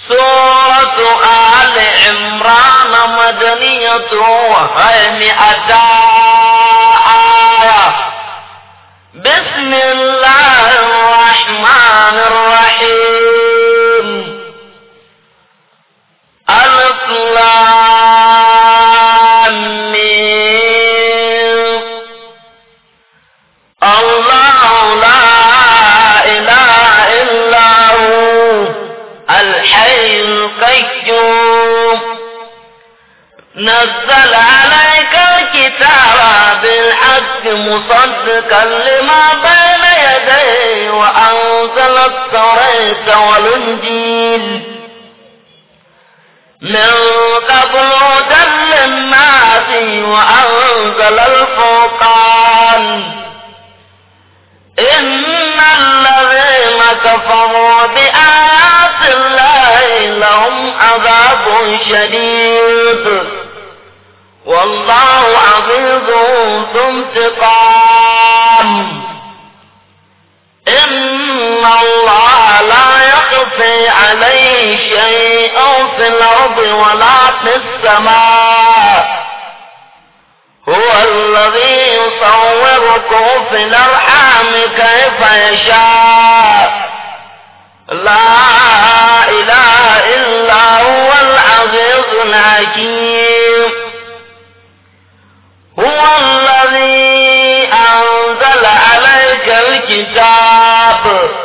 سورة آل عمران مدنية وهي 100 آية. بسم الله الرحمن الرحيم. ألف لام ميم. الله لا إله إلا هو الحي القيوم. نزل عليك الكتاب بالحق مصدقا لما بين يديه وأنزل التوراة والإنجيل من قبل هدى للناس وأنزل الفرقان. إن الذين كفروا بآيات الله لهم عذاب شديد والله عزيز ذو انتقام. إن الله لا يخفي عليه شيء في الأرض ولا في السماء. هو الذي يصوركم في الأرحام كيف يشاء. لا إله إلا هو العزيز الحكيم. هو الذي أنزل عليك الكتاب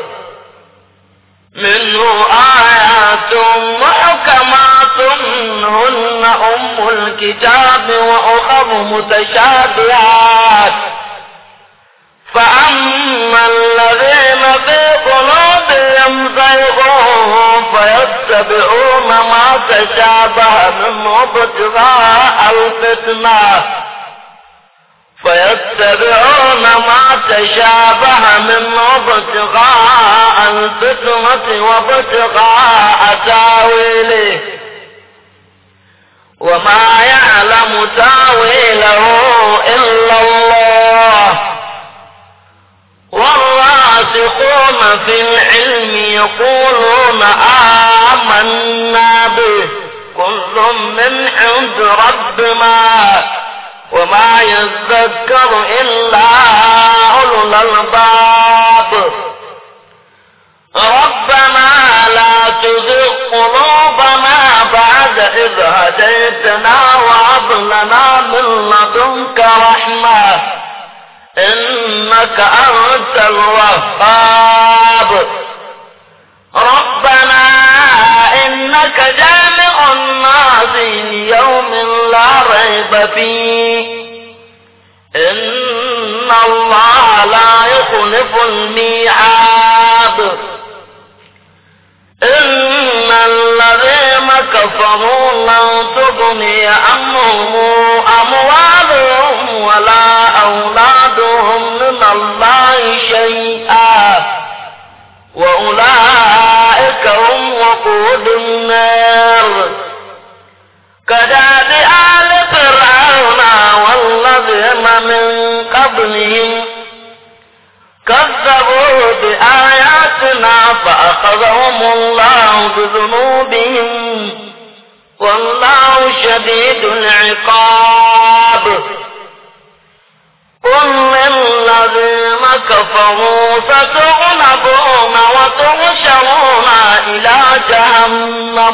منه آيات محكمات هن أم الكتاب وأخر متشابهات. فأما الذين في قلوبهم زيغ فيتبعون ما تشابه منه ابتغاء الفتنة وابتغاء تاويله وما يعلم تاويله إلا الله. والراسخون في العلم يقولون آمنا به كل من عند ربنا وما يذكر إلا أولو الألباب. ربنا لا تزغ قلوبنا بعد إذ هديتنا وهب لنا من لدنك رحمة إنك أنت الوهاب. ربنا إنك جامع الناس ليوم لا ريب فيه إن الله لا يخلف الميعاد. إن الذين كفروا لن تغني عنهم أموالهم ولا أولادهم من الله شيئا وأولئك هم وقود النار. كداب آل فرعون والذين من قبلهم كذبوا بآياتنا فأخذهم الله بذنوبهم والله شديد العقاب. قل للذين كفروا ستغلبون وتحشرون إلى جهنم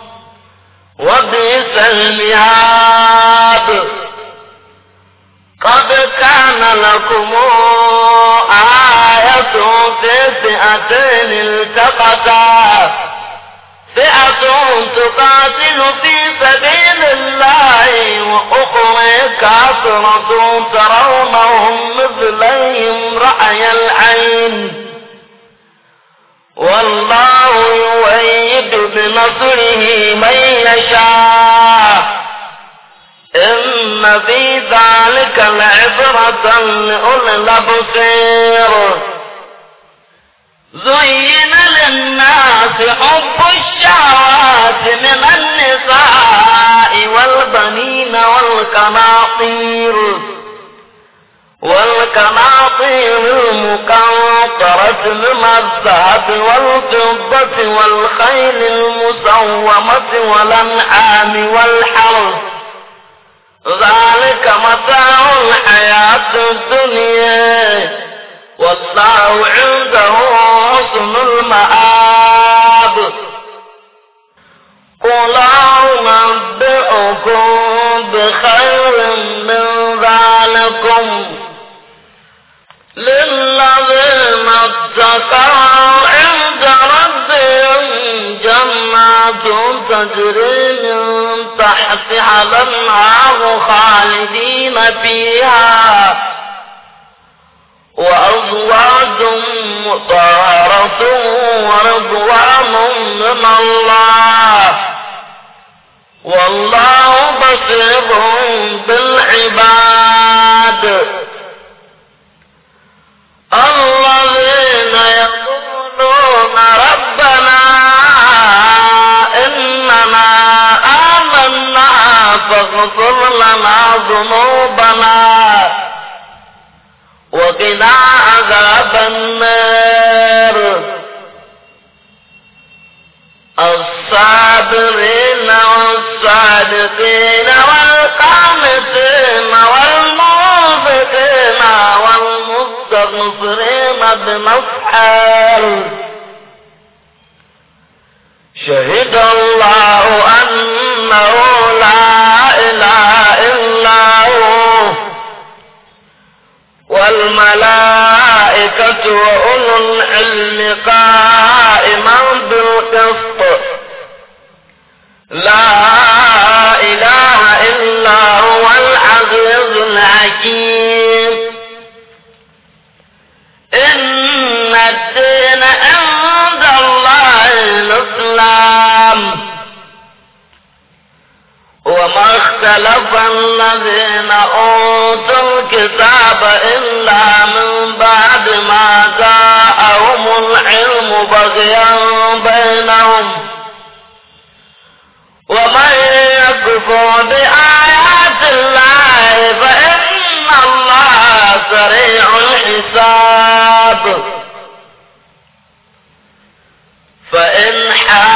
وبئس المهاد. قد كان لكم آية في فئتين التقتا فئة تقاتل في سبيل الله وأخرى كافرة ترونهم مثليهم رأي العين والله يؤيد بنصره من يشاء. إن في ذلك لعبرة لأولي الأبصار. زين للناس حب الشهوات من النساء والبنين والقناطير القناطير المقنطرة من الذهب والفضة والخيل المسومة والأنعام والحرث ذلك متاع الحياة الدنيا والله عنده حسن المآب. قل أنبئكم بخير من ذلكم للذين اتقوا عند ربهم جنات تجري من تحتها الأنهار خالدين فيها وأزواج مطهرة ورضوان من الله والله بصير بالعباد. الذين يقولون ربنا إننا آمنا فاغفر لنا ذنوبنا وقنا عذاب النار. الصابرين والصادقين والقانتين والمنفقين والمستغفرين بالأسحار شهد الله أنه لا إله إلا هو والملائكة وأولو العلم قائما بالقسط لا إله إلا هو العزيز الحكيم. إن الدين عند الله الإسلام وما اختلف الذين أوتوا الكتاب إلا من بعد ما جاءهم العلم بغيا بينهم ومن يكفر بآيات الله فإن الله سريع الحساب. فإن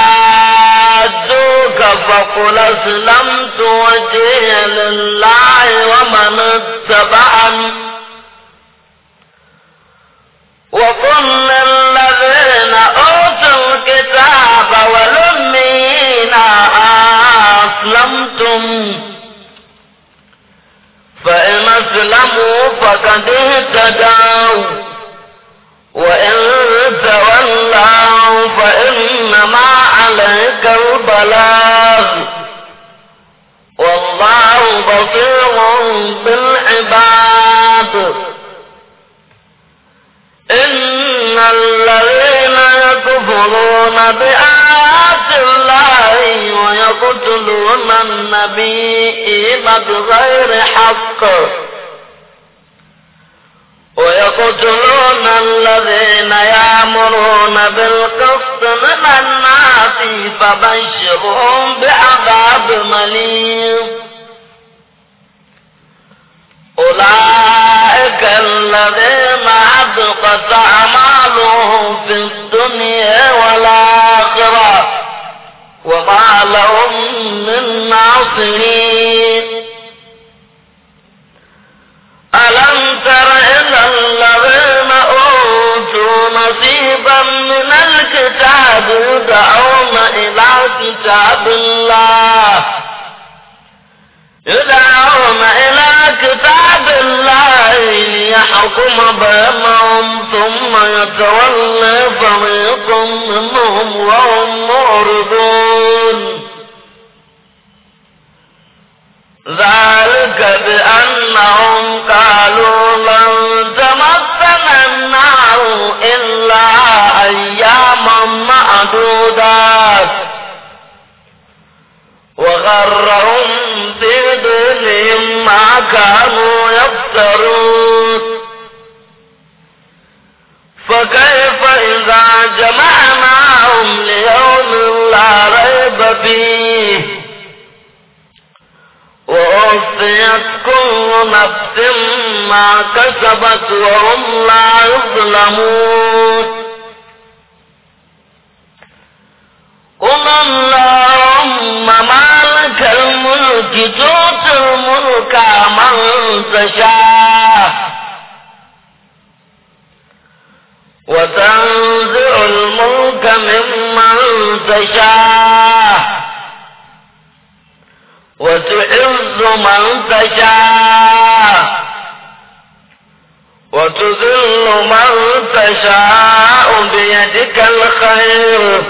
حاجوك فقل أسلمت وجهي لله ومن اتبعني وقل للذين أوتوا الكتاب والأميين أسلمتم فإن أسلموا فقد اهتدوا وإن تولوا فإنما عليك البلاغ والله بصير بالعباد. إن الذين يكفرون بآيات الله ويقتلون النبيين بغير حق ويقتلون الذين يأمرون بالقسط من الناس فبشرهم بعذاب أليم. أولئك الذين حبطت أعمالهم في الدنيا والآخرة وما لهم من ناصرين. ألم تر إلى الذين أوتوا نصيبا من الكتاب يدعون إلى كتاب الله ليحكم بينهم ثم يتولى فريق منهم وهم معرضون. ذلك بأنهم قالوا لن تمسنا النار إلا أياما معدودات وغرهم في دينهم ما كانوا يفترون. فكيف إذا جمعناهم ليوم لا ريب فيه ووفيت كل نفس ما كسبت وهم لا يظلمون قل اللهم مالك الملك تؤتي الملك من تشاء وتنزع الملك ممن تشاء وتعز من تشاء وتذل من تشاء بيدك الخير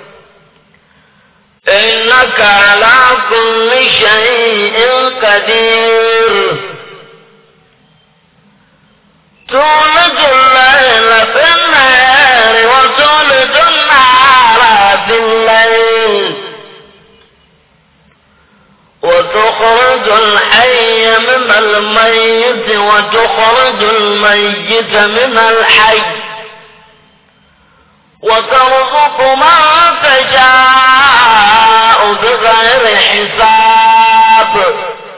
إنك على كل شيء قدير تولج الليل في النهار وتولج النهار في الليل وتخرج الحي من الميت وتخرج الميت من الحي وترزق من تشاء بغير حساب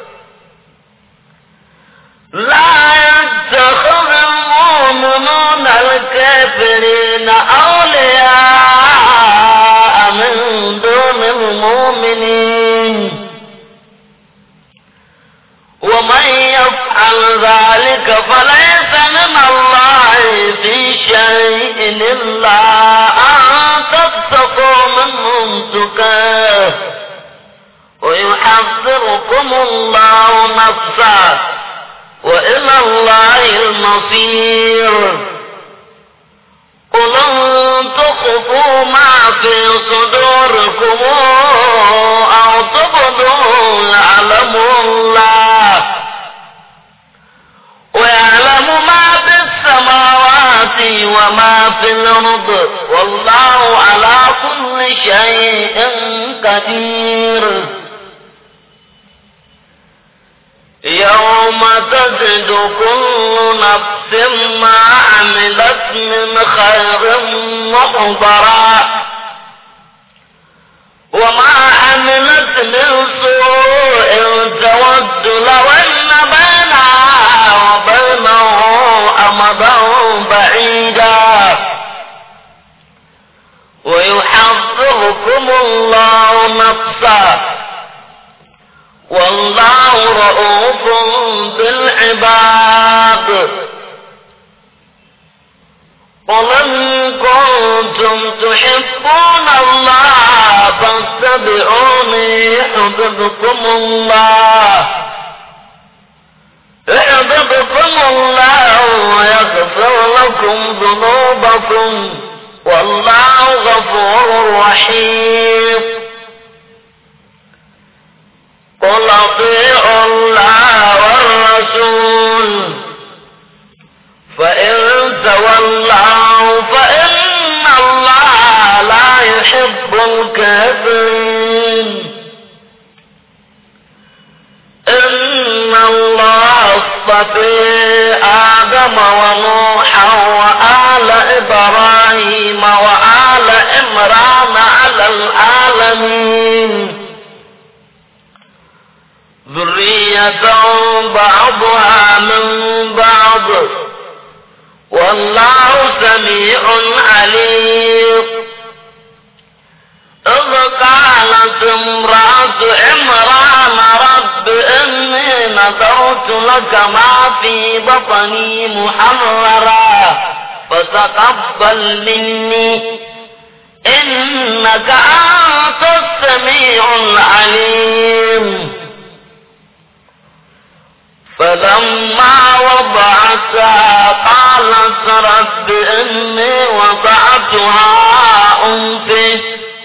لا يتخذ المؤمنون الكافرين أولياء من دون المؤمنين ومن يفعل ذلك فليس من الله في شيء إلا أن تتقوا منهم تقاه ويحذركم الله نفسه وإلى الله المصير قل إن تخفوا ما في صدوركم أو تبدوا يعلمه الله ويعلم ما في السماوات وما في الأرض والله على كل شيء قدير يوم تجد كل نفس ما عملت من خير محضرا وما عملت من سوء تود لو أن بينها وبينه أمدا بعيدا ويحذركم الله نفسه والله رؤوف بالعباد قل إن كنتم تحبون الله فاتبعوني يحببكم الله ويغفر لكم ذنوبكم والله غفور رحيم قل اطيعوا الله والرسول فإن تولوا فإن الله لا يحب الكافرين إن الله اصطفى آدم ونوحا وآل إبراهيم وآل عمران على العالمين ذرية بعضها من بعض والله سميع عليم إذ قالت امرأة عمران رب إني نذرت لك ما في بطني محررا فتقبل مني إنك أنت السميع العليم فلما وضعتها قالت رب إني وضعتها أنثى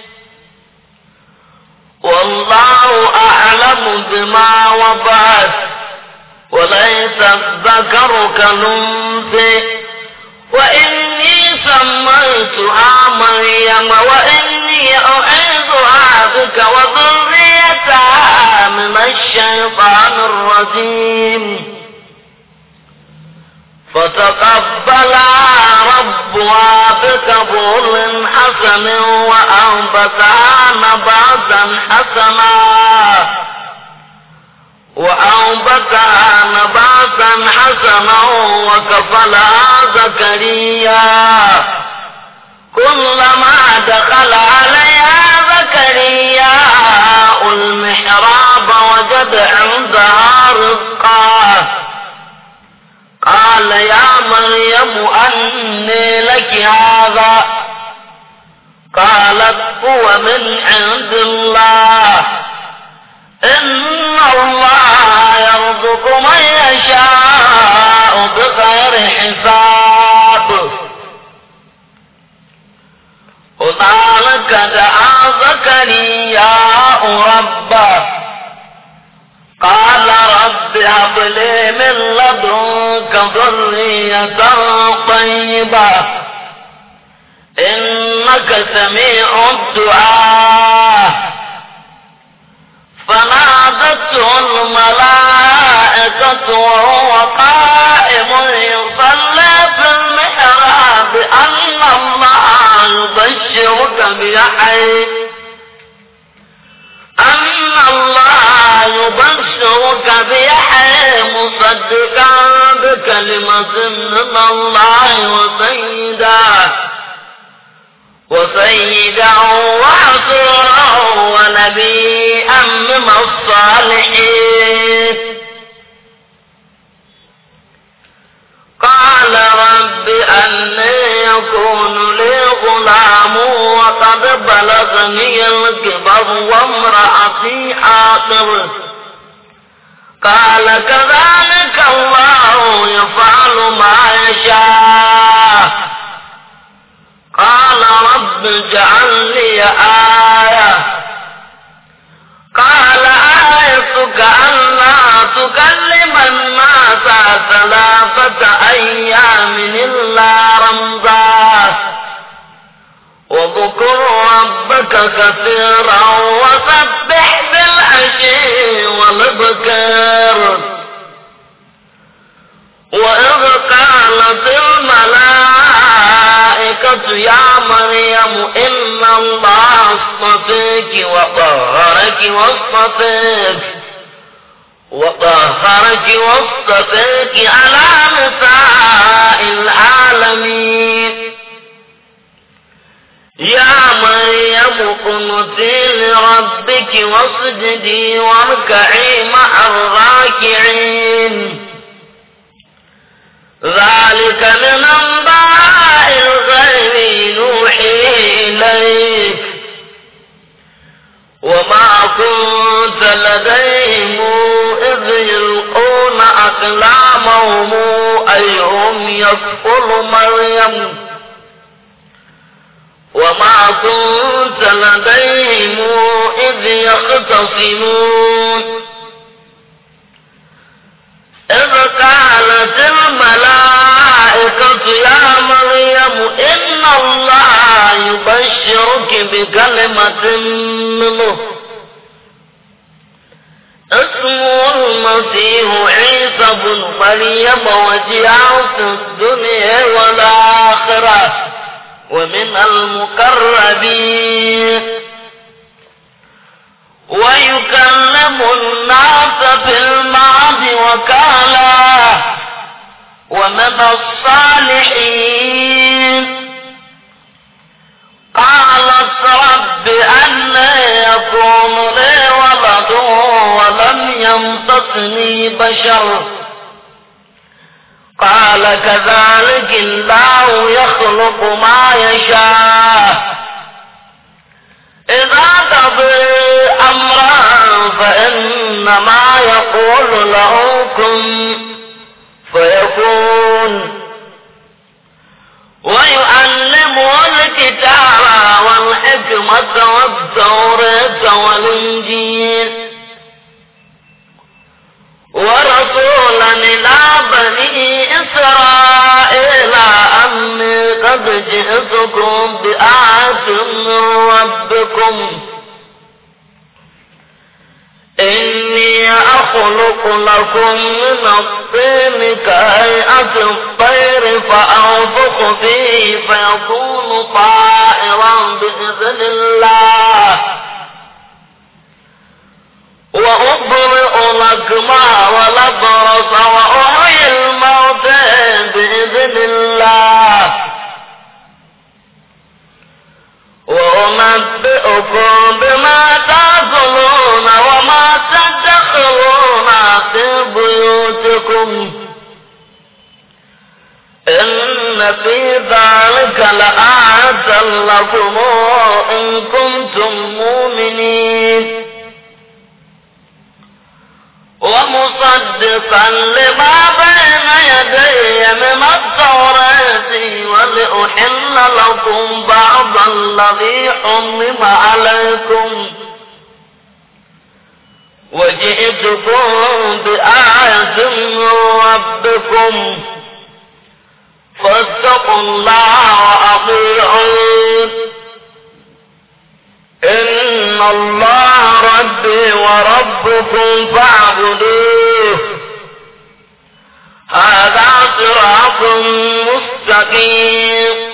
والله أعلم بما وضعت وليس الذكر كالأنثى وإني سميتها مريم وإني أعيذها بك وذريتها من الشيطان الرجيم فتقبلها ربها بقبول حسن وأنبتها نباتا حسنا وأنبتها نباتا حسنا وكفلها زكريا كلما دخل عليها زكريا المحراب وجد عندها رزقا قال يا مريم أنى لك هذا قالت هو من عند الله إن الله يرزق من يشاء بغير حساب هنالك دعا زكريا ربه قال رب هب لي من لدنك ذرية طيبة إنك سميع الدعاء فنادته الملائكة وهو قائم يصلي في المحراب أن الله يبشرك بيحيى مصدقا بكلمة من الله وسيدا وحصورا ونبيا من الصالحين قال رب أنى يكون لي غلام وقد بلغني الكبر وامرأتي عاقر قال كذلك الله يفعل ما يشاء قال رب اجعل لي آية قال آيتك ألا تكلم الناس 3 أيام إلا رمزا واذكر ربك كثيرا وسبح بالعشي والإبكار وإذ قالت الملائكة يا مريم إن الله اصطفيك وطهرك واصطفيك على نساء العالمين يا مريم قنتي لربك واسجدي واركعي مع الراكعين ذلك من أنباء الغيب نوحيه إليك وما كنت لديهم إذ يلقون أقلامهم أيهم يكفل مريم وما كنت لديهم إذ يختصمون إذ قالت الملائكة يا مريم إن الله يبشرك بكلمة منه اسمه المسيح عيسى بن مريم وجيها في الدنيا والآخرة ومن المقربين ويكلم الناس في المهد وكهلا ومن الصالحين قالت رب أنى يكون لي ولد ولم يمسسني بشر قال كذلك الله يخلق ما يشاء إذا قضى أمرا فإنما يقول له كن فيكون ويعلمه الكتاب والحكمة والتوراة والإنجيل ورسولا إلى بني إسرائيل أني قد جئتكم بآية من ربكم إني أخلق لكم من الطين كهيئة الطير فأنفخ فيه فيكون طائرا بإذن الله وأبرئ لكم أنفسكم إن في ذلك لآية لكم إن كنتم مؤمنين ومصدقا لما بين يدي من التوراة ولأحل لكم بعض الذي حرم عليكم وجئتكم بآية من ربكم فاتقوا الله وأطيعون إن الله ربي وربكم فاعبدوه هذا صراط مستقيم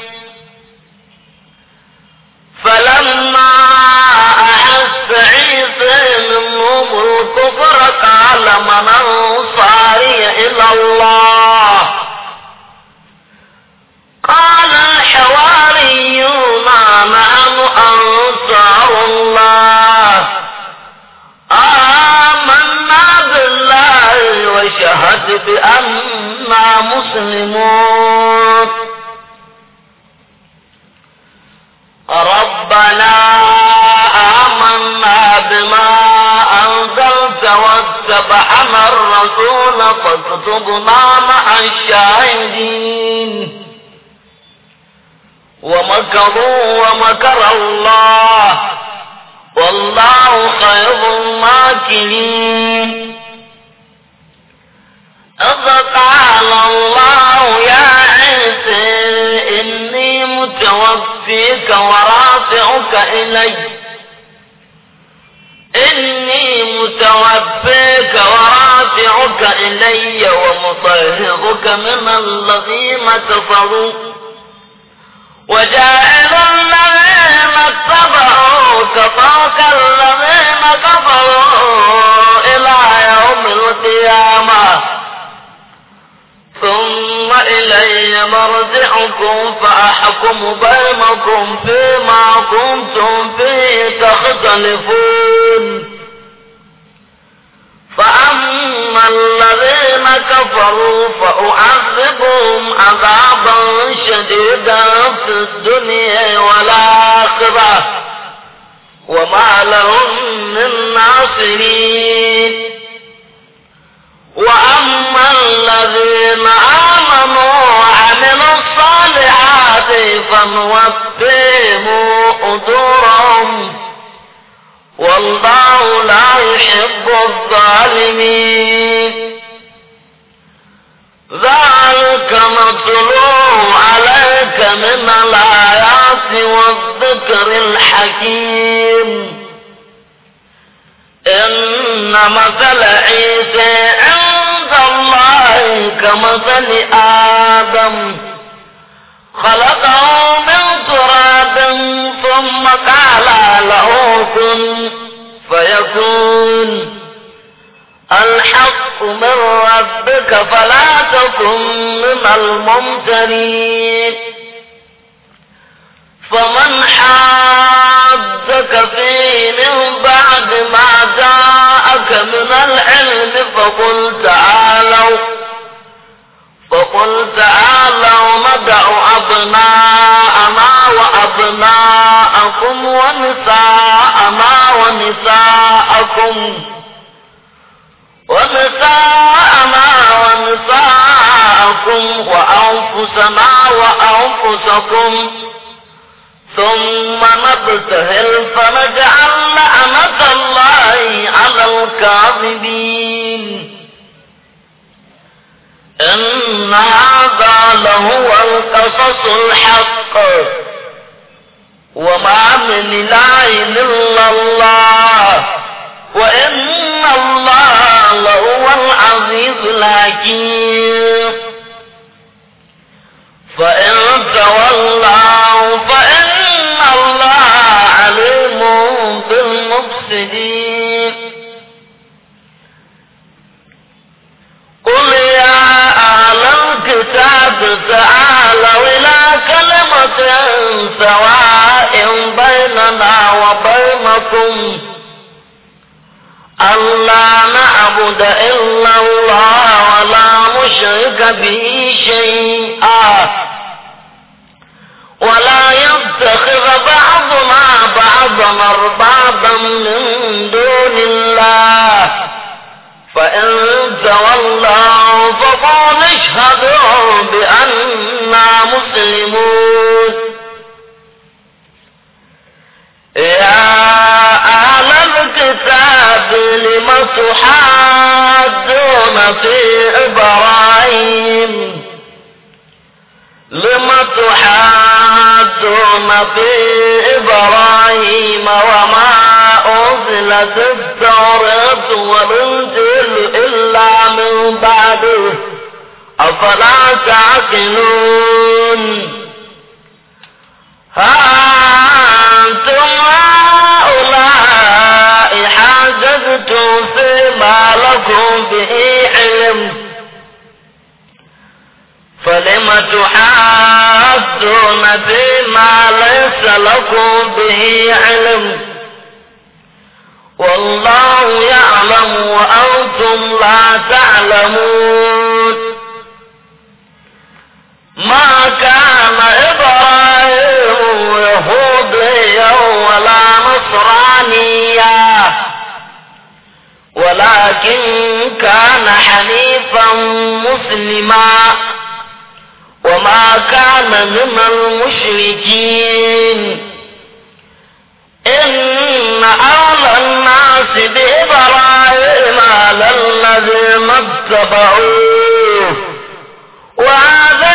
فلما أحس عيسى منهم الكفر قال من أنصاري إلى الله قال الحواريون نحن أنصار الله آمنا بالله وشهد بأننا مسلمون ربنا آمنا بما أنزلت واتبعنا الرسول فاكتبنا مع الشاهدين ومكروا ومكر الله والله خير الماكرين إذ قال الله يا عيسى إني متوفيك ورافعك إلي ومطهرك من الذين كفروا وجاعل الذين اتبعوك فوق الذين كفروا إلى يوم القيامة ثم إلي مرجعكم فأحكم بينكم فيما كنتم فيه تختلفون فأما الذين كفروا فأعذبهم عذابا شديدا في الدنيا والآخرة وما لهم من ناصرين وأما الذين آمنوا وعملوا الصالحات فنوفيهم أجورهم والله لا يحب الظالمين ذلك متلو عليك من الآيات والذكر الحكيم إن مثل عيسى عند الله كمثل آدم خلقه من تراب ثم قال له كن فيكون الحق من ربك فلا تكن من الممترين فمن حاجك فيه من بعد ما جاءك من العلم فقل تعالوا ندع أبناءنا وأبناءكم ونساءنا ونساءكم وأنفسنا وأنفسكم ثم نبتهل فنجعل لعنة الله على الكاذبين إن هذا لهو القصص الحق وما من إله إلا الله وإن الله لهو العزيز الحكيم فإن تولوا فإن الله عليم بالمفسدين قل يا أهل الكتاب تعالوا إلى كلمة سواء بيننا وبينكم ألا نعبد إلا الله ولا يشرك به شيئا ولا يتخذ بعضنا بعضا أربابا من دون الله فإن تولوا فقولوا اشهدوا بأننا مسلمون. يا أهل الكتاب لم تحاجون في إبراهيم وما أنزلت التوراة والإنجيل إلا من بعده أفلا تعقلون. أنتم هؤلاء حاججتم فيما لكم به علم فلم تحاجون فيما ليس لكم به علم والله يعلم وأنتم لا تعلمون. ما كان إبراهيم يهوديا ولا نصرانيا ولكن كان حنيفا مسلما وما كان من المشركين. إن أولى الناس بإبراهيم للذين اتبعوه وهذا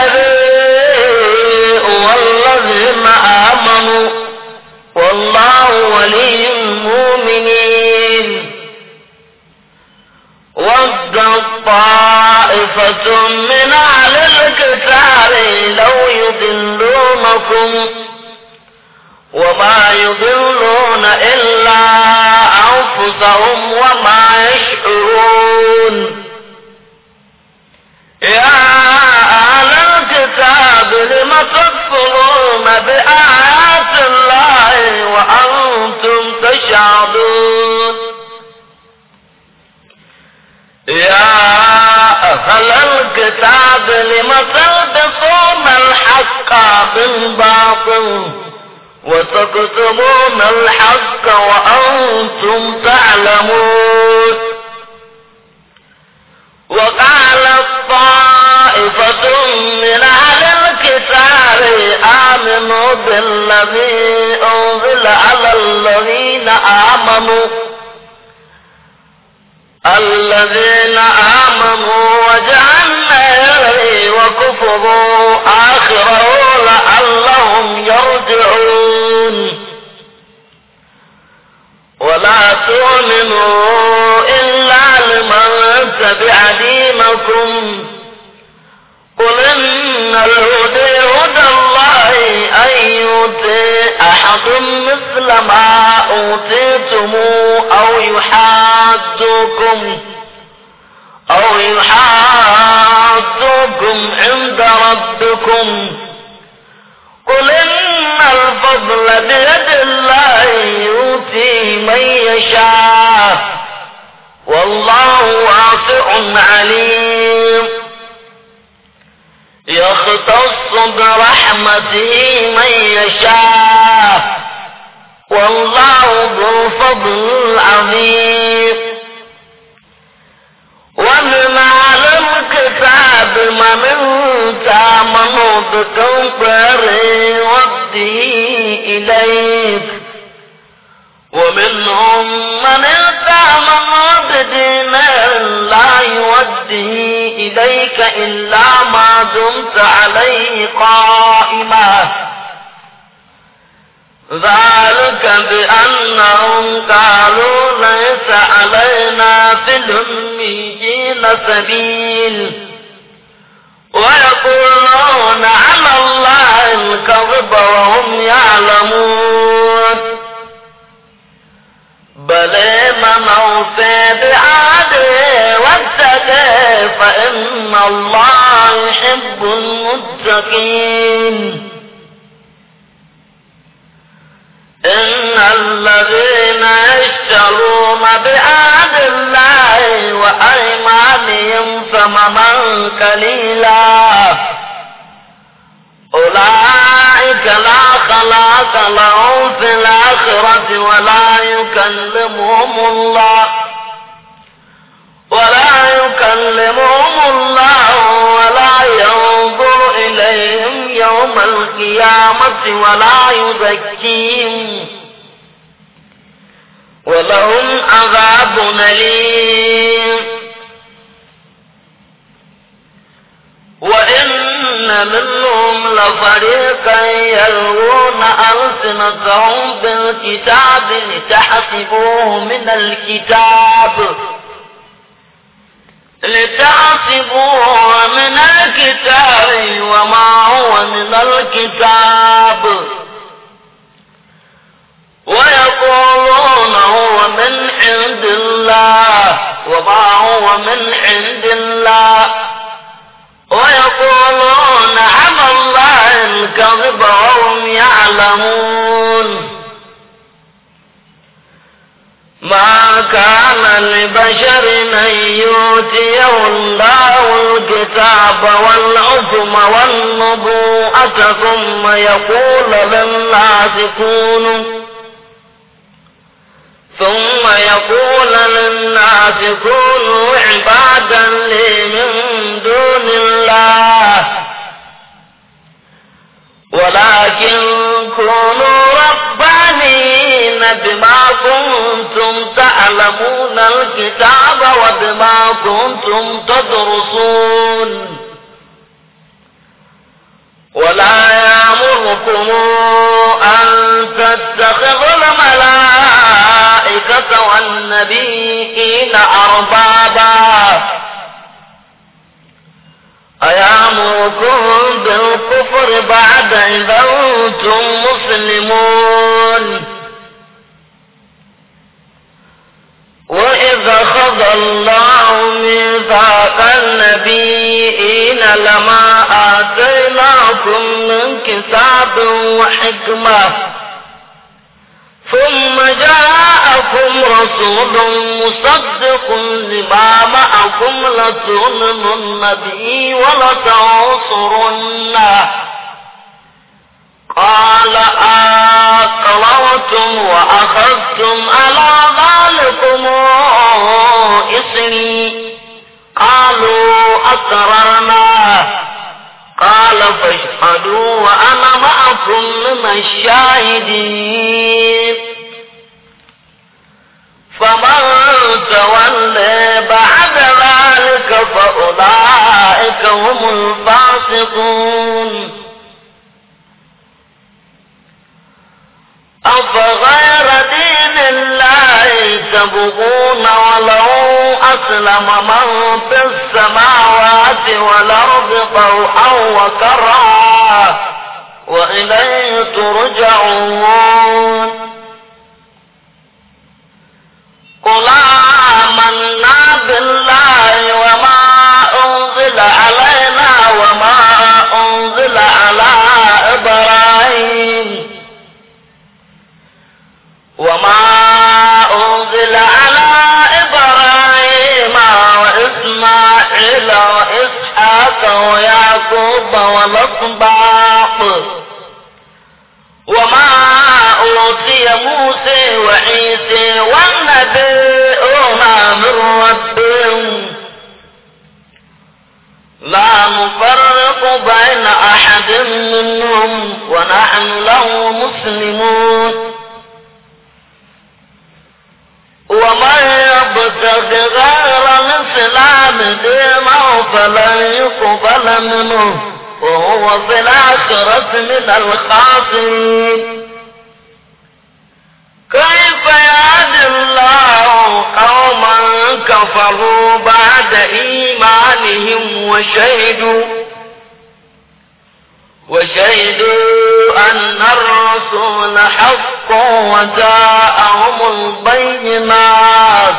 النبي والذين آمنوا والله ولي المؤمنين. ود طائفة من أهل الكتاب لو يضلونكم وما يضلون إلا أنفسهم وما يشعرون. يا أهل الكتاب لم تكفرون بآيات الله وأنتم تشهدون. يا أهل الكتاب لم تلبسون الحق بالباطل وتكتمون الحق وأنتم تعلمون. وقالت طائفة من أهل الكتاب آمنوا بالذي أنزل على الذين آمنوا وجعلنا إليه وكفروا آخره لعلهم يرجعون. ولا تؤمنوا إلا لمن تبع دينكم قل إن الهدى هدى الله أن يؤتي أحد مثل ما أوتيتم أو يحاجوكم عند ربكم قل إن الفضل بيد الله يؤتي من يشاء والله واسع عليم. يختص برحمته من يشاء والله ذو الفضل العظيم. ومن أهل الكتاب من تأمن بقنطر يوده إليك ومنهم من تأمن بدينار لا يوده إليك إلا ما دمت عليه قائما ذلك بأنهم قالوا ليس علينا في الأميين سبيل ويقولون على الله الكذب وهم يعلمون. بل من أوفى بعهده واتقى فإن الله يحب المتقين. إن الذين يشترون بعهد الله وأيمانهم بأيمانهم ثمنا قليلا أولئك لا خلاق لهم في الآخرة ولا يكلمهم الله ولا ينظر إليهم يوم القيامة ولا يزكيهم ولهم عذاب أليم وإن منهم لفريقا يلوون ألسنتهم بالكتاب لتحسبوه من الكتاب وما هو من الكتاب ويقولون هو من عند الله وما هو من عند الله ويقولون على الله الكذب وهم يعلمون ما كان لبشر أن يؤتيه الله الكتاب والحكم والنبوءة ثم يقول للناس كونوا عبادا لي من دون الله ولكن كونوا ربانيين بما كنتم تعلمون الكتاب وبما كنتم تدرسون ولا يأمركم أن تتخذوا الملائكة والنبيين أربابا أيأمركم بالكفر بعد إذا أنتم مسلمون وإذا أخذ الله ميثاق النبيين لما آتيناكم من كتاب وحكمة ثم جاءكم رسول مصدق لما معكم لتؤمنن به ولتنصرنه قال أقررتم وأخذتم على ذلكم إصري قالوا أقررنا قال فاشهدوا وأنا معكم من الشاهدين فمن تولى بعد ذلك فأولئك هم الفاسقون أفغير دين الله تبغون وله أسلم من في السماوات والأرض طوعا وكرها وإليه ترجعون قل آمنا بالله وما أنزل علينا وما أنزل على إبراهيم وإسماعيل وإسحاق ويعقوب والأسباط وما أوتي موسى وعيسى والنبيون من ربهم لا نفرق بين أحد منهم ونحن له مسلمون ومن يبتغ غير الإسلام دينا فلن يقبل منه وهو في الآخرة من الخاسرين كيف يهدي الله قوما كفروا بعد إيمانهم وشهدوا أن الرسول حق وجاءهم البينات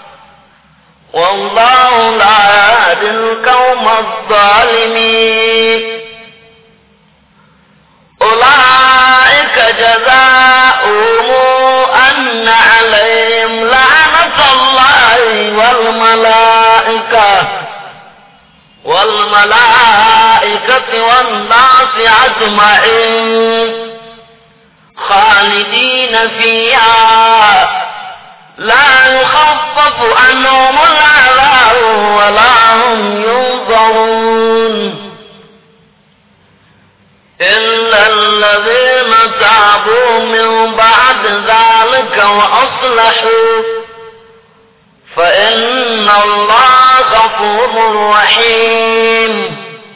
والله لا يهدي القوم الظالمين أولئك جزاؤهم أن عليهم لعنة الله والملائكة الملائكة والناس أجمعين خالدين فيها لا يخفف عنهم العذاب ولا هم ينظرون إلا الذين تابوا من بعد ذلك وأصلحوا فإن الله غفور رحيم.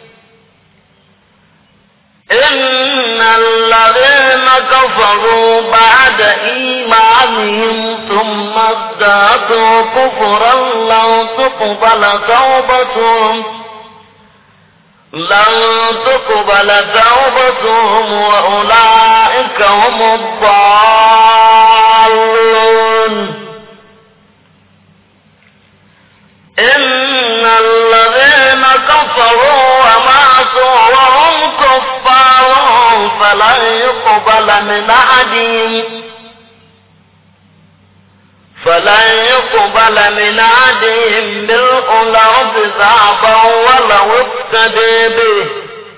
إن الذين كفروا بعد إيمانهم ثم ازدادوا كفرا لن تقبل توبتهم وأولئك هم الضالون. إن الذين كفروا وماتوا وهم كفار فلن يقبل من أحدهم ملء الأرض ذهبا ولو افتدي به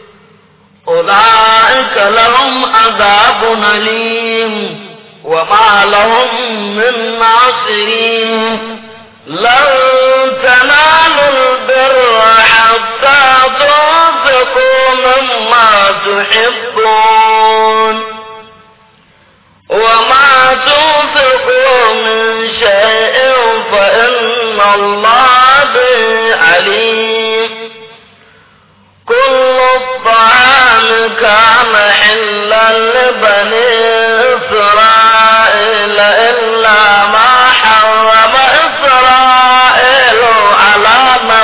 أولئك لهم عذاب أليم وما لهم من ناصرين. لن تنالوا البر حتى تنفقوا مما تحبون وما تنفقوا من شيء فإن الله به عليم. كل الطعام كان حلا لبني إسرائيل إلا ما حرم إسرائيل على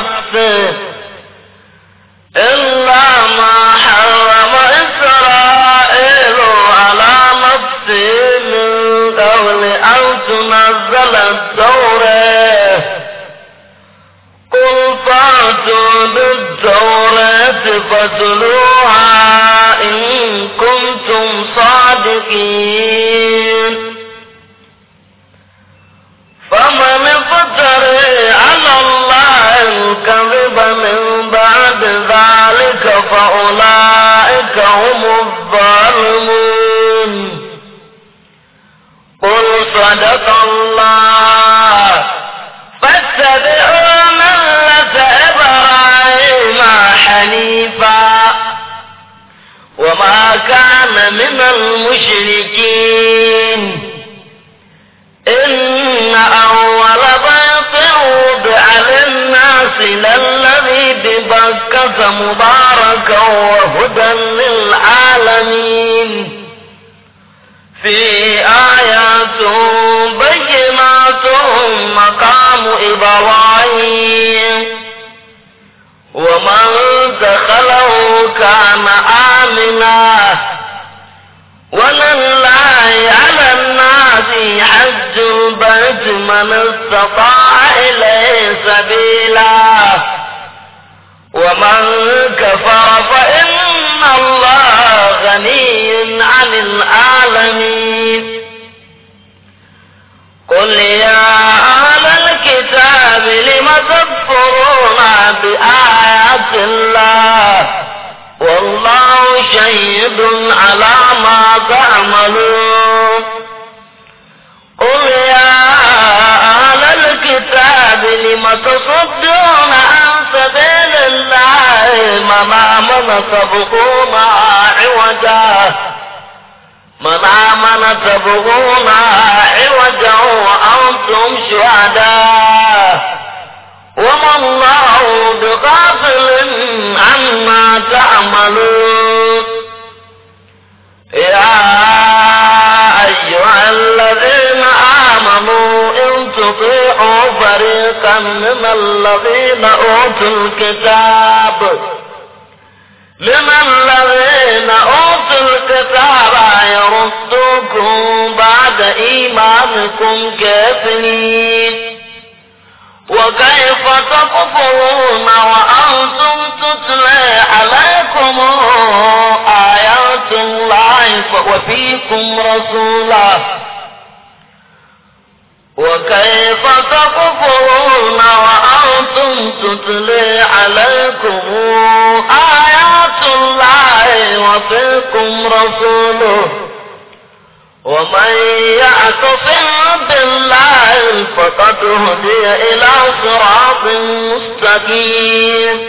نفسه من قبل أن تنزل التوراة. قل فأتوا بالتوراة فاتلوها إن كنتم صادقين. فمن افتري على الله الكذب من بعد ذلك فأولئك هم الظالمون. قل صدق الله فاتبعوا ملة إبراهيم حنيفا وما كان من المشركين. إن أول بيت وضع للناس للذي ببكة مباركا وهدى للعالمين فيه آيات بينات مقام إبراهيم ومن دخله كان آمنا ولله على الناس حج البيت من استطاع إليه سبيلا ومن كفر فإن الله غني عن العالمين. قل يا أهل الكتاب لم تكفرون بآيات الله والله شهيد على ما تعملون. قل يا أهل الكتاب لم تصدون عن سبيل الله من آمن تبغونها عوجا وأنتم شهداء وما الله بغافل عما تعملون. يا أيها الذين آمنوا إن تطيعوا فريقا من الذين أوتوا الكتاب يردوكم بعد إيمانكم كافرين. وكيف تكفرون وأنتم تتلى عليكم آيات الله وفيكم رسوله. وكيف تكفرون وأنتم تتلي عليكم آيات الله وفيكم رسوله ومن يعتصم بالله فقد هدي إلى صراط مستقيم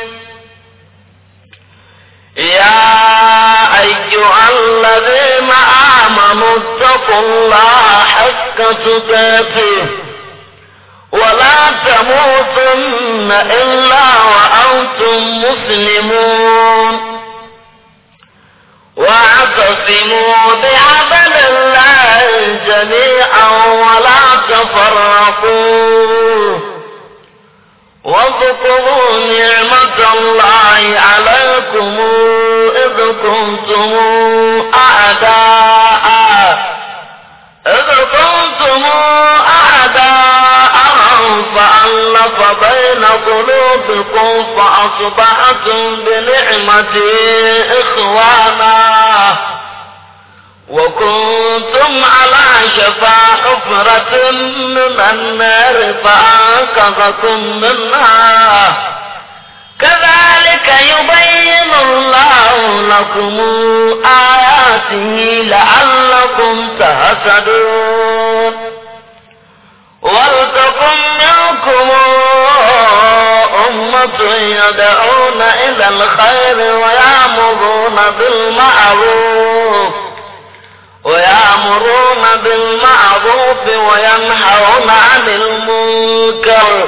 يا أيها الذين آمنوا اتقوا الله حق تقاته ولا تموتن إلا وأنتم مسلمون واعتصموا بحبل الله جميعا ولا تفرقوا واذكروا نعمة الله عليكم إذ كنتم أعداء فألف بين قلوبكم فأصبحتم بنعمته إخوانا وكنتم على شفا حفرة من النار فأنقذكم منها كذلك يبين الله لكم آياته لعلكم تهتدون ولتكن منكم أمة يدعون إلى الخير ويأمرون بالمعروف وينهون عن المنكر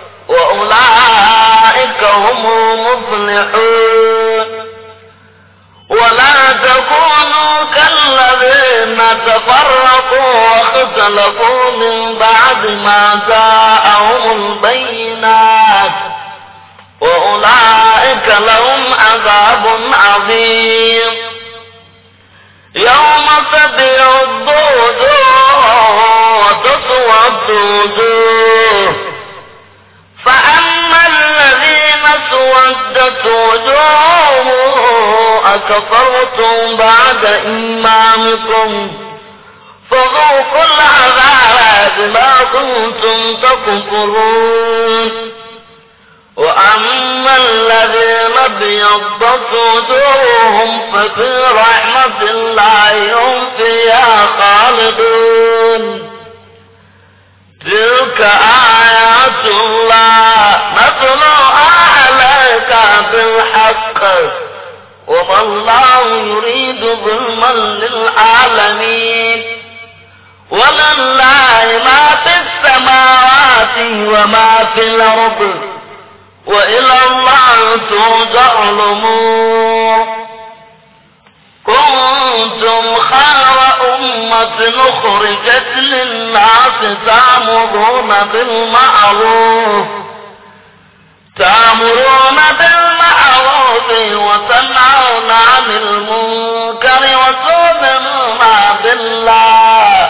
وأولئك هم المفلحون ولا تكونوا كالذين تفرقوا واختلفوا من بعد ما جاءهم البينات وأولئك لهم عذاب عظيم يوم تبيض وجوه وتسود وجوه فأما الذين اسودت وجوههم أكفرتم بعد إيمانكم فذوقوا العذاب بما كنتم تكفرون وأما الذين ابيضت وجوههم ففي رحمة الله هم فيها خالدون تلك آيات الله نتلوها عليك بالحق وما الله يريد ظلما للعالمين ولله ما في السماوات وما في الأرض وإلى الله ترجع الأمور كنتم خير أمة أخرجت للناس تأمرون بالمعروف وتنهون عن المنكر وتؤمنون بالله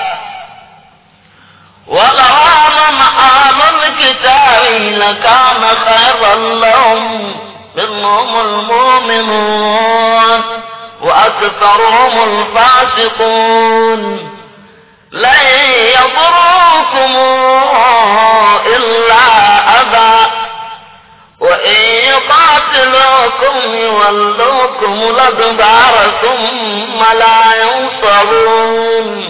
ولو آمن أهل الكتاب لكان خيرا لهم منهم المؤمنون وأكثرهم الفاسقون لن يضروكم إلا أذى وإن يقاتلوكم يولوكم الأدبار ثم لا ينصرون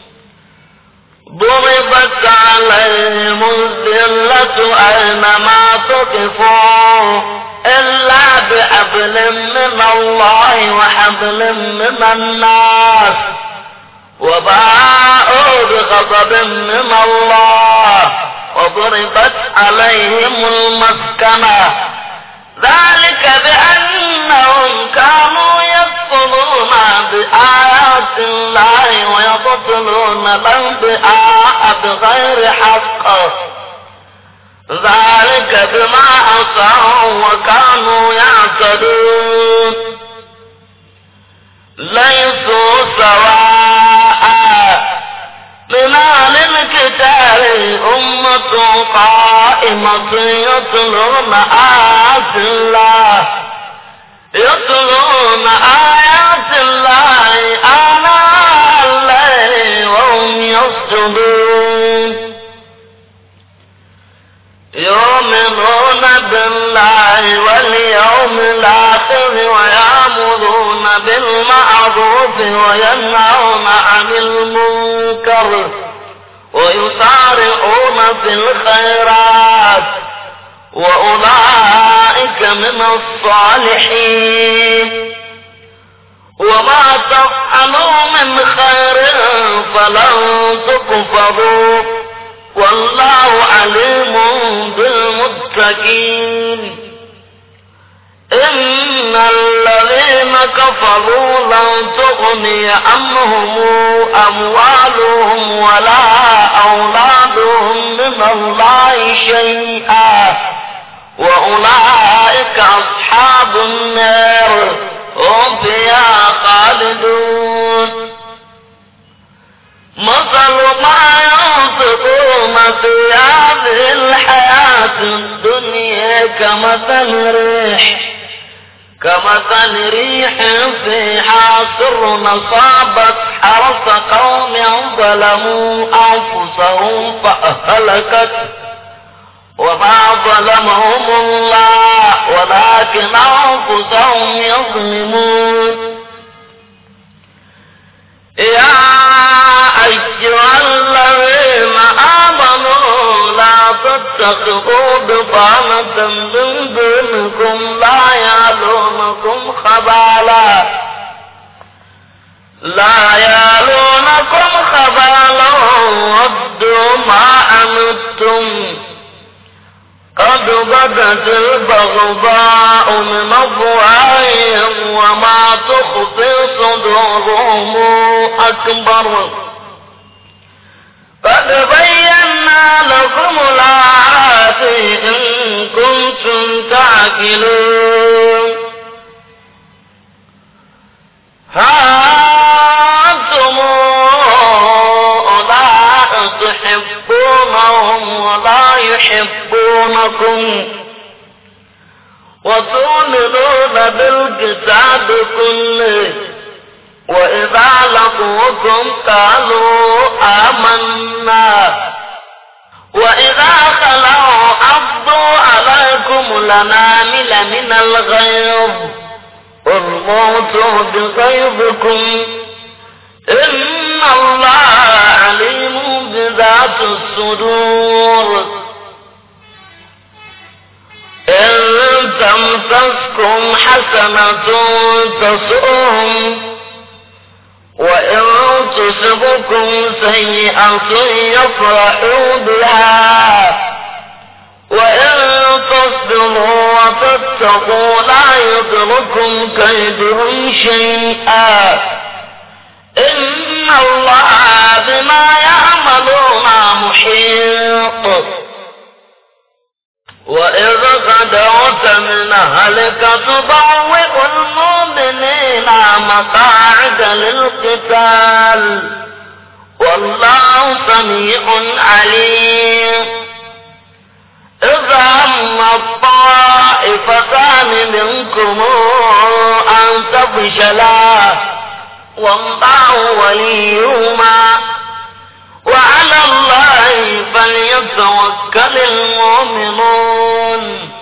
ضربت عليهم الذلة أينما ثقفوا إلا بحبل من الله وحبل من الناس وباءوا بغضب من الله وضربت عليهم المسكنة ذلك بأنهم كانوا يكفرون بآيات الله ويقتلون الأنبياء بغير حق ذلك بما عصوا وكانوا يعتدون ليسوا سواء من أهل الكتاب أمة قائمة يتلون آيات الله آناء الليل وهم يسجدون يوم يؤمنون بالله واليوم الآخر ويأمرون بالمعروف وينهون عن المنكر ويسارعون في الخيرات وأولئك من الصالحين وما تفعلوا من خير فلن تكفروا والله عليم بالمتقين إن الذين كفروا لن تغني عنهم أموالهم ولا أولادهم من الله شيئا وأولئك أصحاب النار هم فيها خالدون مثل ما ينفقون في هذه الحياة الدنيا كمثل ريح فيها سر أصابت حرث قوم ظلموا أنفسهم فأهلكت وما ظلمهم الله ولكن أنفسهم يظلمون يا أيها الذين آمنوا لا تتخذوا بطانة من دونكم لا يالونكم خبالا ودوا ما عنتم قد بدت البغضاء من أفواههم وما تخفي صدورهم أكبر قد بينا لكم الآيات إن كنتم تعقلون أنتم أولئك تحبونهم ولا يحبونكم وتؤمنون بالكتاب كله وإذا لقوكم قالوا آمنا وإذا خلوا عضوا عليكم الأنامل من الغيظ قل موتوا بغيظكم إن الله عليم بذات الصدور إن تمسسكم حسنة تسؤهم وإن تصبكم سيئة يفرحوا بها وإن تصبروا وتتقوا لا يضركم كيدهم شيئا إن الله بما يعملون محيط وإذ غدوت من أهلك تبوئ المؤمنين مقاعد للقتال والله سميع عليم إذا هم الطائفتان منكم أن تفشلا والله وليهما وعلى الله فليتوكل المؤمنون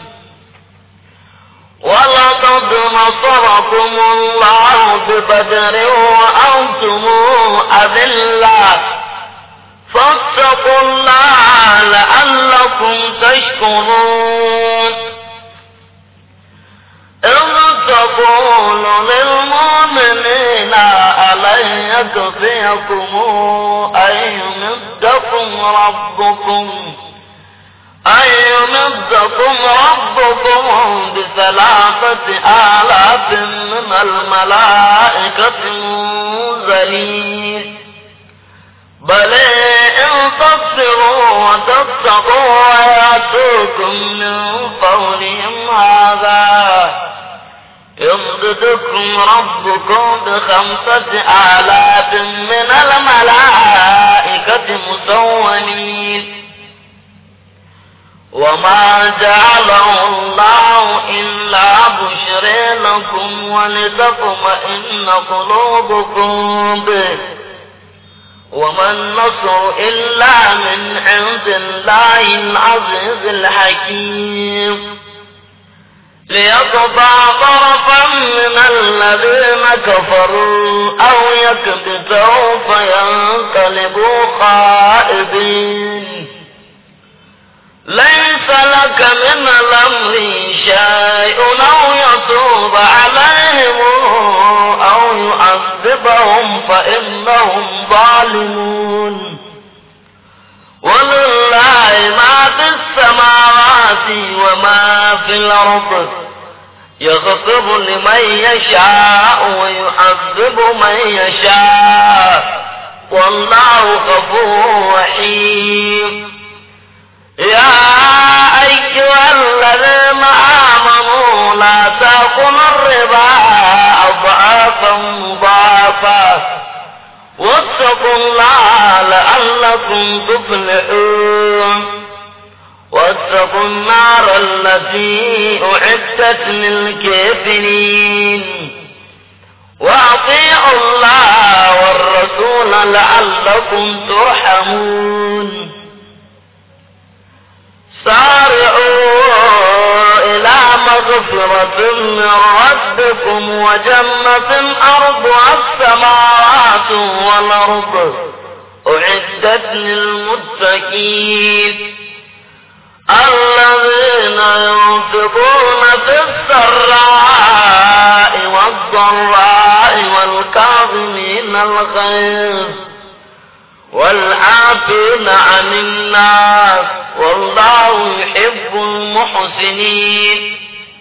ولقد نصركم الله ببدر وأنتم أذلة فاتقوا الله لعلكم تشكرون إذ تقول للمؤمنين ألن يكفيكم أن يمدكم ربكم ب3,000 من الملائكة منزلين بل إن تصبروا وتتقوا ويأتوكم من فورهم هذا يمددكم ربكم ب5,000 من الملائكة مسومين وما جعله الله إلا بشرى لكم ولتطمئن قلوبكم به وما النصر إلا من عند الله العزيز الحكيم ليقطع طرفا من الذين كفروا أو يكبتوا فينقلبوا خائبين ليس لك من الأمر شيء أو يتوب عليهم أو يعذبهم فإنهم ظالمون ولله ما في السماوات وما في الأرض يغفر لمن يشاء ويعذب من يشاء والله غفور رحيم يا أيها الذين آمنوا لا تأكلوا الربا أضعافا مضاعفا واتقوا الله لعلكم تفلحون واتقوا النار التي أعدت للكافرين وأطيعوا الله والرسول لعلكم ترحمون سارعوا إلى مغفرة من ربكم وجنة أرضها السماوات والأرض أعدت للمتقين الذين ينفقون في السراء والضراء والكاظمين الغيظ والعافين عن الناس والله يحب المحسنين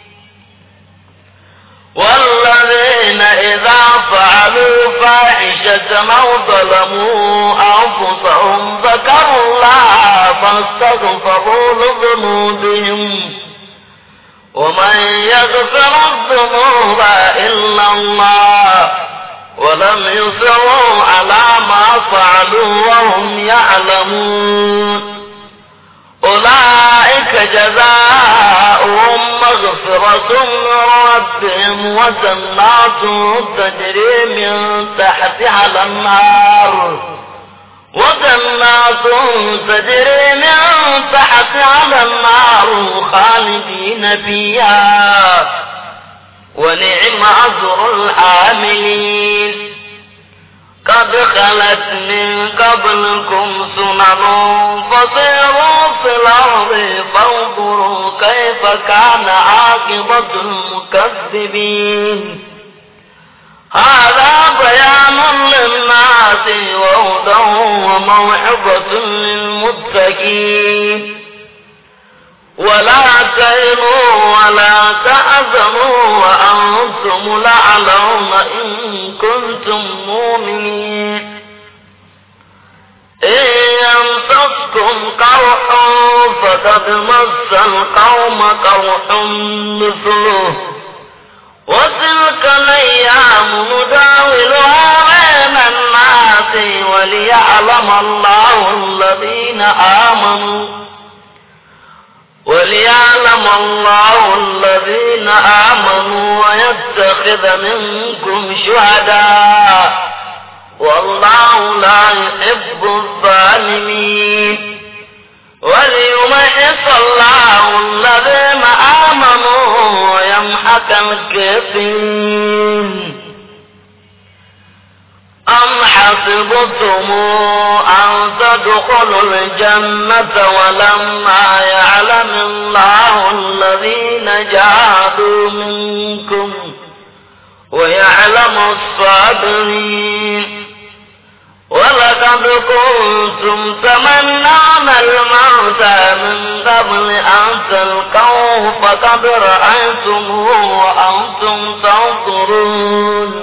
والذين إذا فعلوا فاحشة أو ظلموا أنفسهم ذكروا الله فاستغفروا لذنوبهم ومن يغفر الذنوب إلا الله ولم يصروا على ما فعلوا وهم يعلمون أولئك جزاؤهم مغفرة من ربهم وجنات تجري من تحتها الأنهار خالدين فيها ونعم أجر العاملين قد خلت من قبلكم سنن فسيروا في الأرض فانظروا كيف كان عاقبة المكذبين هذا بيان للناس وهدى وموعظة للمتقين ولا تهنوا ولا تحزنوا وأنتم الأعلون إن كنتم مؤمنين إن يمسسكم قرح فقد مس القوم قرح مثله وتلك الأيام نداولها بين الناس وليعلم الله الذين آمنوا ويتخذ منكم شهداء والله لا يحب الظالمين وليمحص الله الذين آمنوا ويمحق الكافرين أم حسبتم أن تدخلوا الجنة ولما يعلم الله الذين جاهدوا منكم ويعلم الصابرين ولقد كنتم تمنون الموت من قبل أن تلقوه فقد رأيتموه وأنتم تنظرون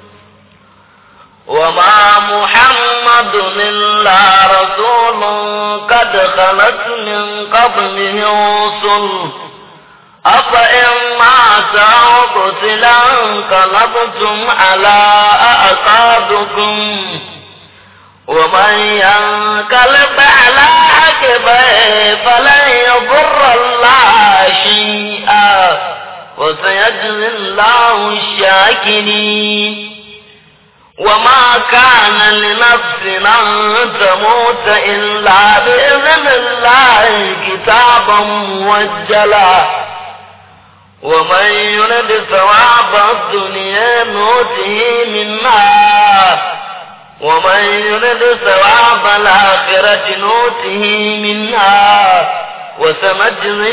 وما محمد إلا رسول قد خلت من قبله الرسل أفإن مات أو قتل انقلبتم على أعقابكم ومن ينقلب على عقبيه فلن يضر الله شيئا وسيجزي الله الشاكرين وما كان لنفس أن تموت إلا بإذن الله كتابا موجلا ومن يرد ثواب الدنيا نؤته منها ومن يرد ثواب الآخرة نؤته منها وسنجزي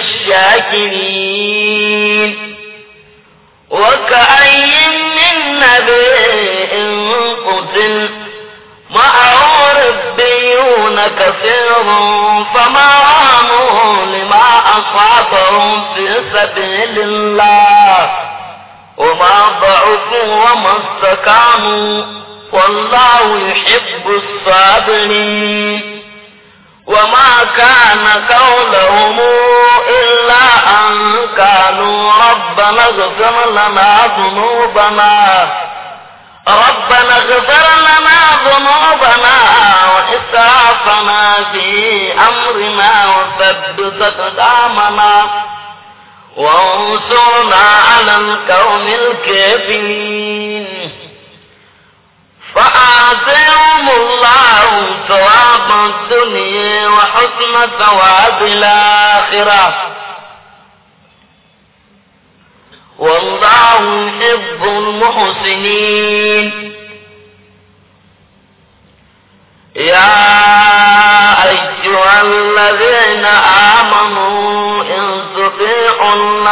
الشاكرين. وكأي من نبي قتل معه ربيون كثير فما رانوا لما أصابهم في سبيل الله وما ضعفوا وما استكانوا والله يحب الصابرين. وما كان قولهم إلا أن قالوا ربنا اغفر لنا ذنوبنا وإسرافنا في أمرنا وثبت أقدامنا وانصرنا على القوم الكافرين. فآتاهم الله ثواب الدنيا وحسن ثواب الآخرة والله يحب المحسنين. يا أيها الذين آمنوا إن تطيعوا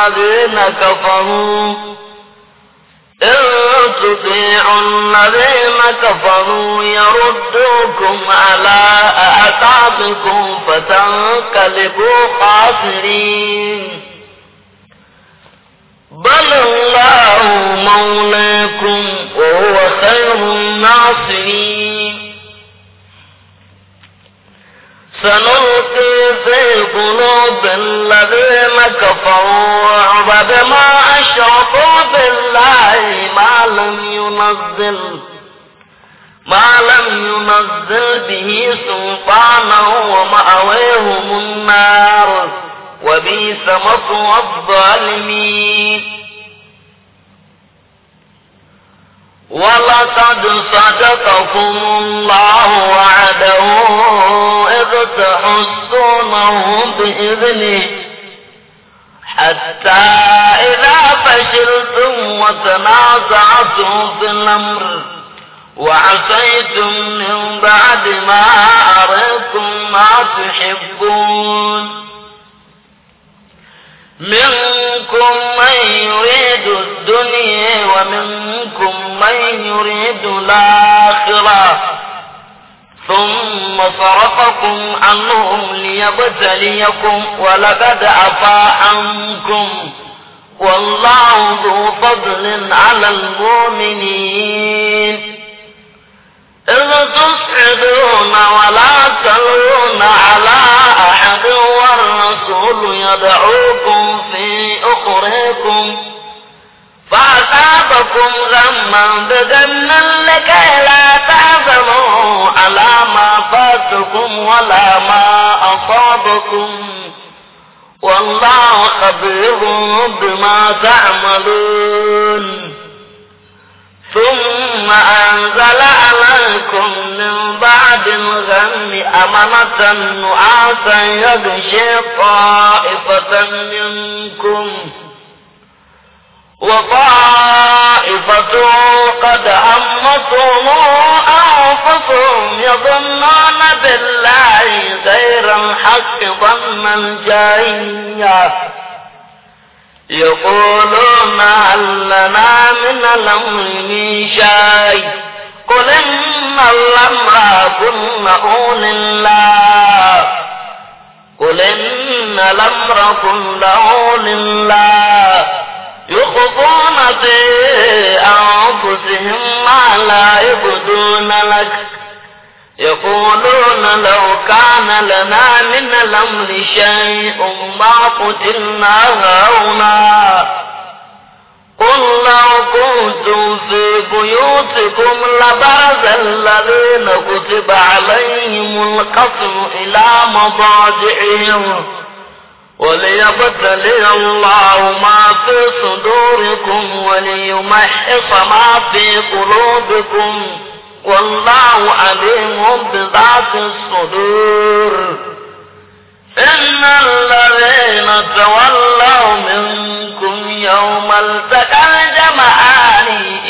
الذين كفروا يردوكم على أعقابكم فتنقلبوا خاسرين. بل الله مولاكم وهو خير الناصرين. سنلقي في قلوب الذين كفروا الرعب بما أشركوا بالله ما لم ينزل به سلطانا ومأويهم النار وبئس مثوى الظالمين. ولقد صدقكم الله وعده إذ تحسونهم بإذنه حتى إذا فشلتم وتنازعتم في الأمر وعصيتم من بعد ما أراكم ما تحبون منكم من يريد الدنيا ومنكم من يريد الآخرة ثم صرفكم عنهم ليبتليكم ولقد عفا عنكم والله ذو فضل على المؤمنين. إذ تصعدون ولا تلوون على أحد والرسول يدعوكم في أخرىكم فأصابكم غما بغم لكي لا تحزنوا على ما فاتكم ولا ما أصابكم والله خبير بما تعملون. ثم أنزل عليكم من بعد الغم أمنة نعاسا يغشي طائفة منكم وطائفة قد همتهم أنفسهم يظنون بالله غير الحق ظن الجاهلية يقولون هل لنا من الأمر من شيء قل إن الأمر كله لله يخفون في أنفسهم ما لا يبدون لك يقولون لو كان لنا من الأمر شيء ما قتلنا هاهنا قل لو كنتم في بيوتكم لبرز الذين كتب عليهم القتل إلى مضاجعهم وليبتلي الله ما في صدوركم وليمحص ما في قلوبكم والله عليم بذات الصدور. إن الذين تولوا منكم يوم التقى الجمعان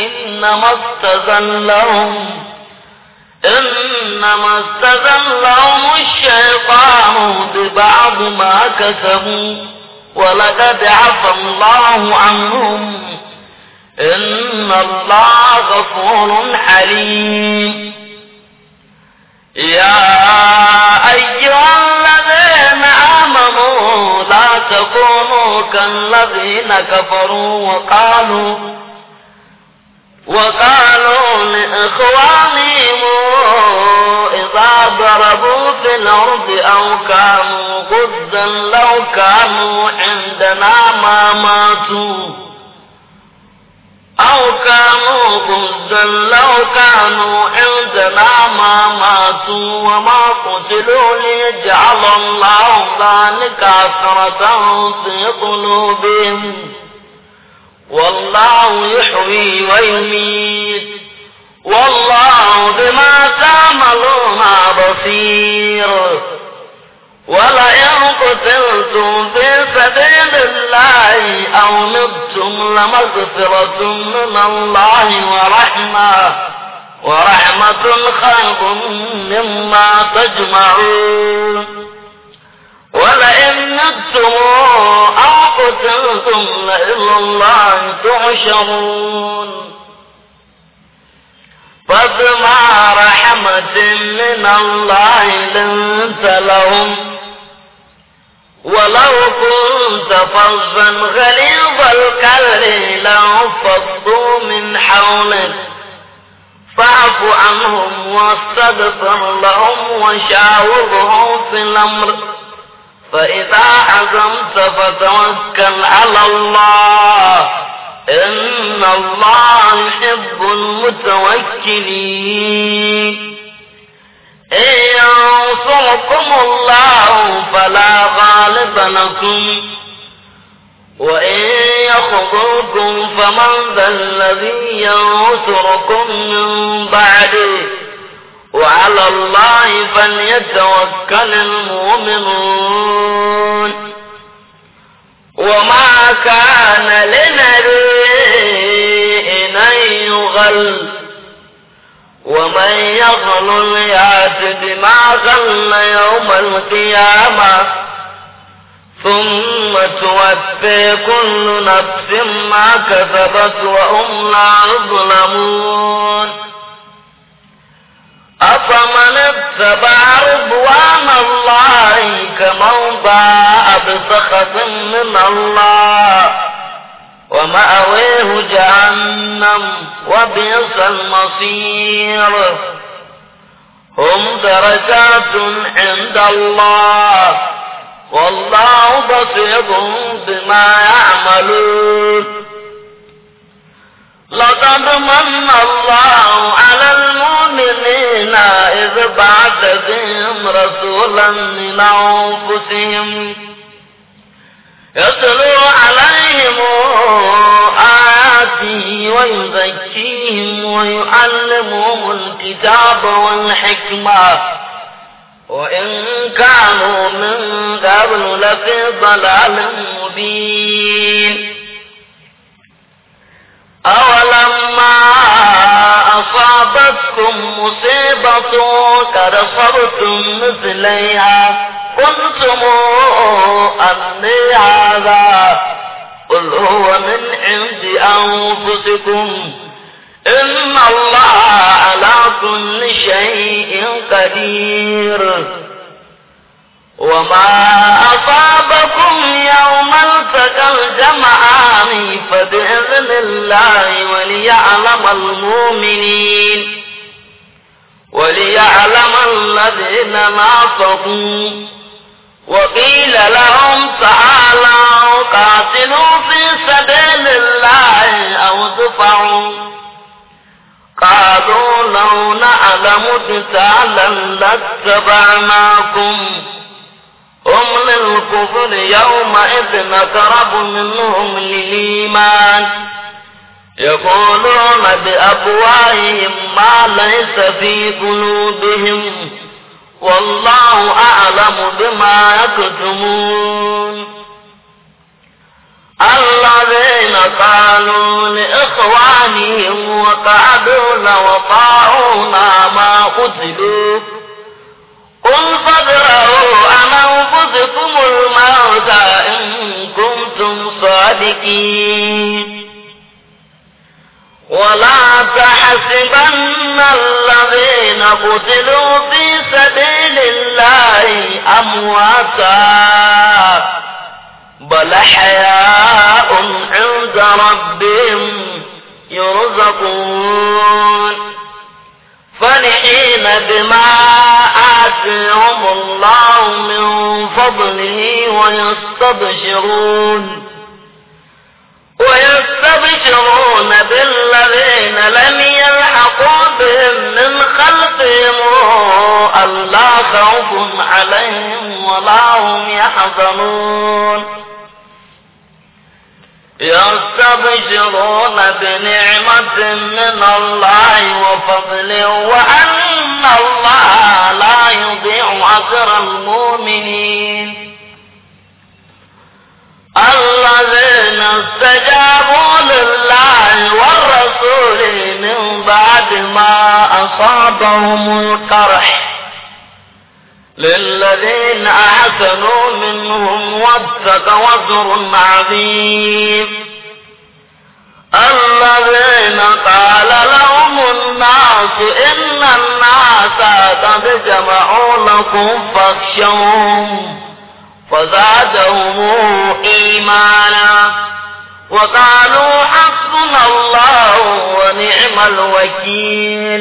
إنما استزلهم الشيطان ببعض ما كسبوا ولقد عفى الله عنهم إن الله غفور حليم. يا أيها الذين آمنوا لا تكونوا كالذين كفروا وقالوا لإخوانهم إذا ضربوا في الأرض أو كانوا غزا لو كانوا عندنا ما ماتوا وما قتلوا ليجعل الله ذلك حسرة في قلوبهم والله يحيي ويميت والله بما تعملون بصير. ولئن قتلتم في سبيل الله أو متم لمغفرة من الله ورحمة خير مما تجمعون. ولئن متم أو قتلتم لإلى الله تحشرون. فبما رحمة من الله لنت لهم ولو كنت فظا غليظ القلب لانفضوا من حولك فاعف عنهم واستغفر لهم وشاورهم في الأمر فإذا عزمت فتوكل على الله إن الله يحب المتوكلين. إن ينصركم الله فلا غالب لكم وإن يخذلكم فمن ذا الذي ينصركم من بعده وعلى الله فليتوكل المؤمنون. وما كان لنبي أن يغل ومن يغل يأت بما غل يوم القيامة ثم توفي كل نفس ما كسبت وهم لا يظلمون. أفمن اتبع رضوان الله كمن باء بسخط من الله ومأويه جهنم وبئس المصير. هم درجات عند الله والله بصير بما يعملون. لقد من الله على المؤمنين إذ بعث فيهم رسولا من أنفسهم يتلو عليهم آياته ويزكيهم ويعلمهم الكتاب والحكمة وإن كانوا من قبل لفي ضلال مبين. أولما أصابتكم مصيبة قد صبتم مثليها قلتم أني هذا قل هو من عند أنفسكم إن الله على كل شيء قدير. وما أصابكم يوم التقى الجمعان فبإذن الله وليعلم الذين نافقوا. وقيل لهم تعالوا قاتلوا في سبيل الله أو ادفعوا قالوا لو نعلم قتالا لاتبعناكم هم للكفر يومئذ أقرب منهم للإيمان يقولون بأفواههم ما ليس في قلوبهم والله أعلم بما يكتمون الذين قالوا لإخوانهم وقعدوا لو طاعونا ما قتلوا قل فادرءوا عن أنفسكم الموت إن كنتم صادقين ولا تحسبن الذين قتلوا في سبيل الله أمواتا بل أحياء عند ربهم يرزقون فرحين بما آتاهم الله من فضله ويستبشرون بالذين لم يلحقوا بهم من خلفهم ألا خوف عليهم ولا هم يحزنون يستبشرون بنعمة من الله وفضل وأن الله لا يضيع أجر المؤمنين الذين استجابوا لله والرسول من بعد ما أصابهم القرح للذين أحسنوا منهم واتقوا أجر عظيم الذين قال لهم الناس إن الناس قد جمعوا لكم فاخشوهم فزادهم إيمانا وقالوا حسبنا الله ونعم الوكيل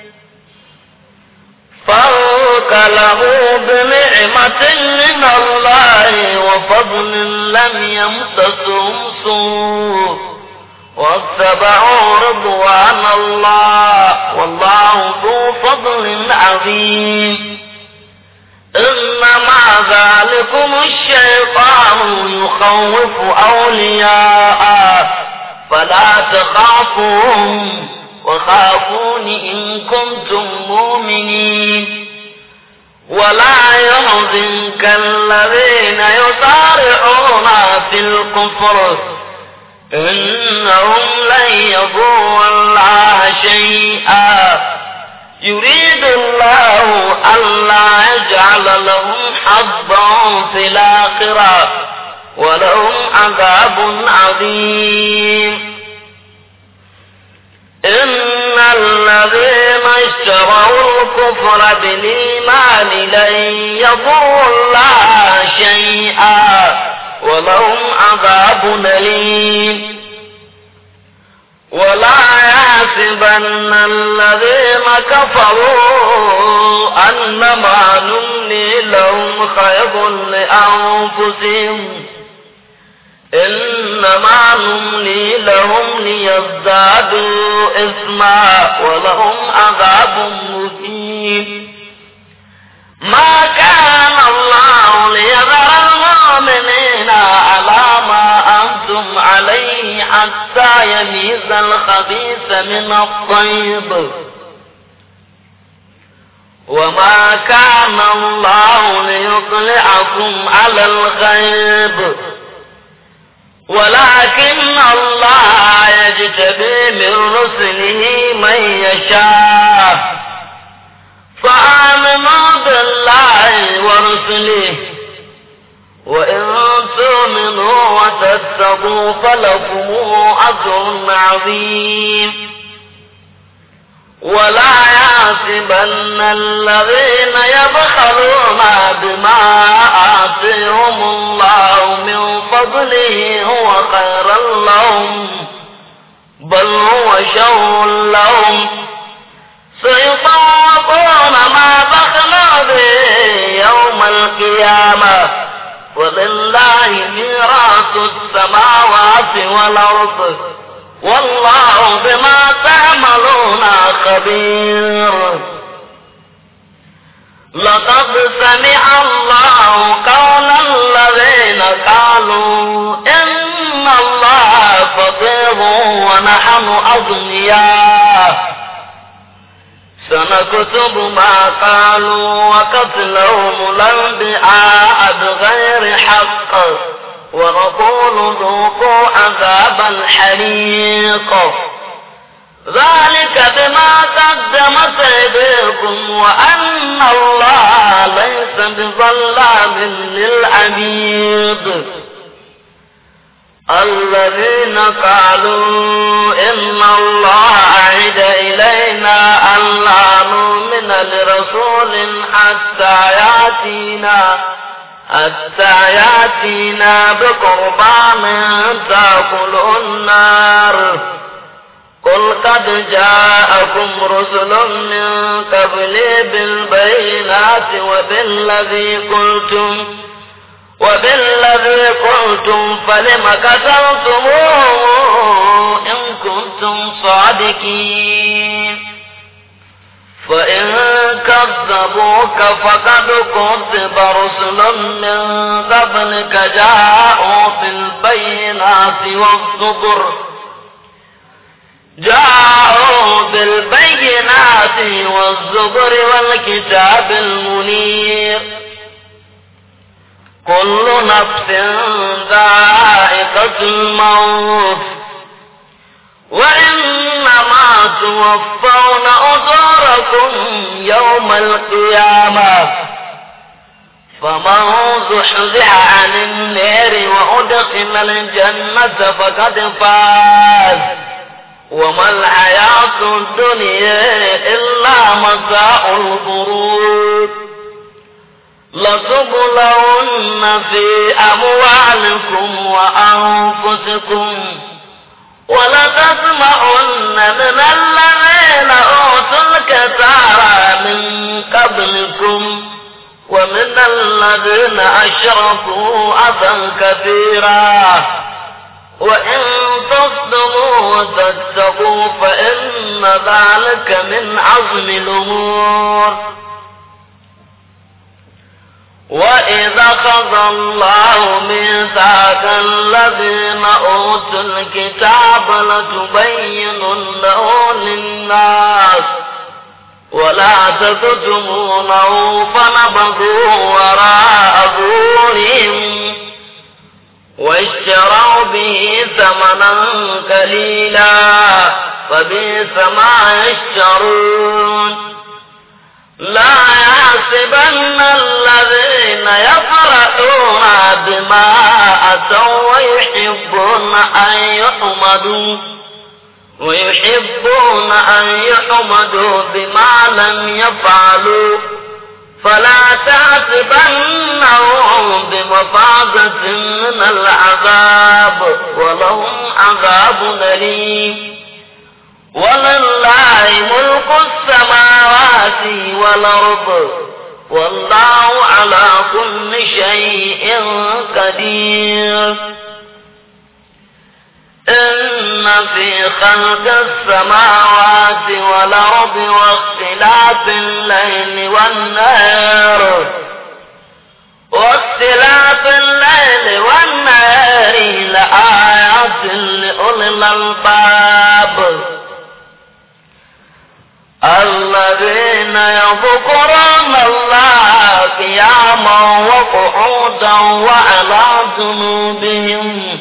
فانقلبوا بنعمة من الله وفضل لم يمسسهم سوء واتبعوا رضوان الله والله ذو فضل عظيم إنما ذلكم الشيطان يخوف أولياءه فلا تخافوهم وخافون إن كنتم مؤمنين ولا يحزنك الذين يسارعون في الكفر إنهم لن يضروا الله شيئا يريد الله ألا يجعل لهم حظا في الآخرة ولهم عذاب عظيم إن الذين اشتروا الكفر بالإيمان لن يضروا الله شيئا ولهم عذاب أليم ولا يحسبن الذين كفروا أنما نملي لهم خير لأنفسهم إنما نملي لهم ليزدادوا إثما ولهم عذاب مهين ما كان الله ليذر المؤمنين على ما أنتم عليه حتى يميز الخبيث من الطيب وما كان الله ليطلعكم على الغيب ولكن الله يجتبي من رسله من يشاء فآمنوا بالله ورسله وإن تؤمنوا وتتقوا فلكم أجر عظيم ولا يحسبن الذين يبخلون بما آتيهم الله من فضله هو خيرا لهم بل هو شر لهم سيطوقون ما بخلوا به يوم القيامة ولله ميراث السماوات والأرض والله بما تعملون خبير لقد سمع الله قول الذين قالوا إن الله فقير ونحن أغنياء سنكتب ما قالوا وقتلهم الأنبياء بغير حق ونقول ذوقوا عذاب الحريق ذلك بما قدمت أيديكم وأن الله ليس بظلام للعبيد الذين قالوا إن الله عهد إلينا ألا نؤمن لرسول حتى يأتينا بقربان تأكل النار قل قد جاءكم رسل من قبلي بالبينات وبالذي قلتم فلم قتلتموه إن كنتم صادقين فإن كذبوك فقد كذب رسل من قبلك جاءوا بالبينات والزبر والكتاب المنير كل نفس ذائقة الموت وإنما توفون أجوركم يوم القيامة فمن زحزح عن النار وأدخل الجنة فقد فاز وما الحياة الدنيا إلا متاع الغرور لتبلون في أموالكم وأنفسكم ولتسمعن من الذين أوتوا الكتاب من قبلكم ومن الذين أشركوا أذى كثيرا وإن تصدقوا وتتقوا فإن ذلك من عزم الأمور وإذا أخذ الله ميثاق الذين أوتوا الكتاب لتبيننه للناس ولا تكتمونه فنبذوه وراء ظهورهم واشتروا به ثمنا قليلا فبئس ما يشترون لا يحسبن الذين يفرحون بما أتوا ويحبون أن يحمدوا بما لم يفعلوا فلا تحسبنهم بمفازة من العذاب ولهم عذاب أليم ولله ملك السماوات والأرض والله على كل شيء قدير إن في خلق السماوات والأرض واختلاف الليل والنهار لآيات لأولي الألباب الذين يذكرون الله قياما وقعودا وعلى جنوبهم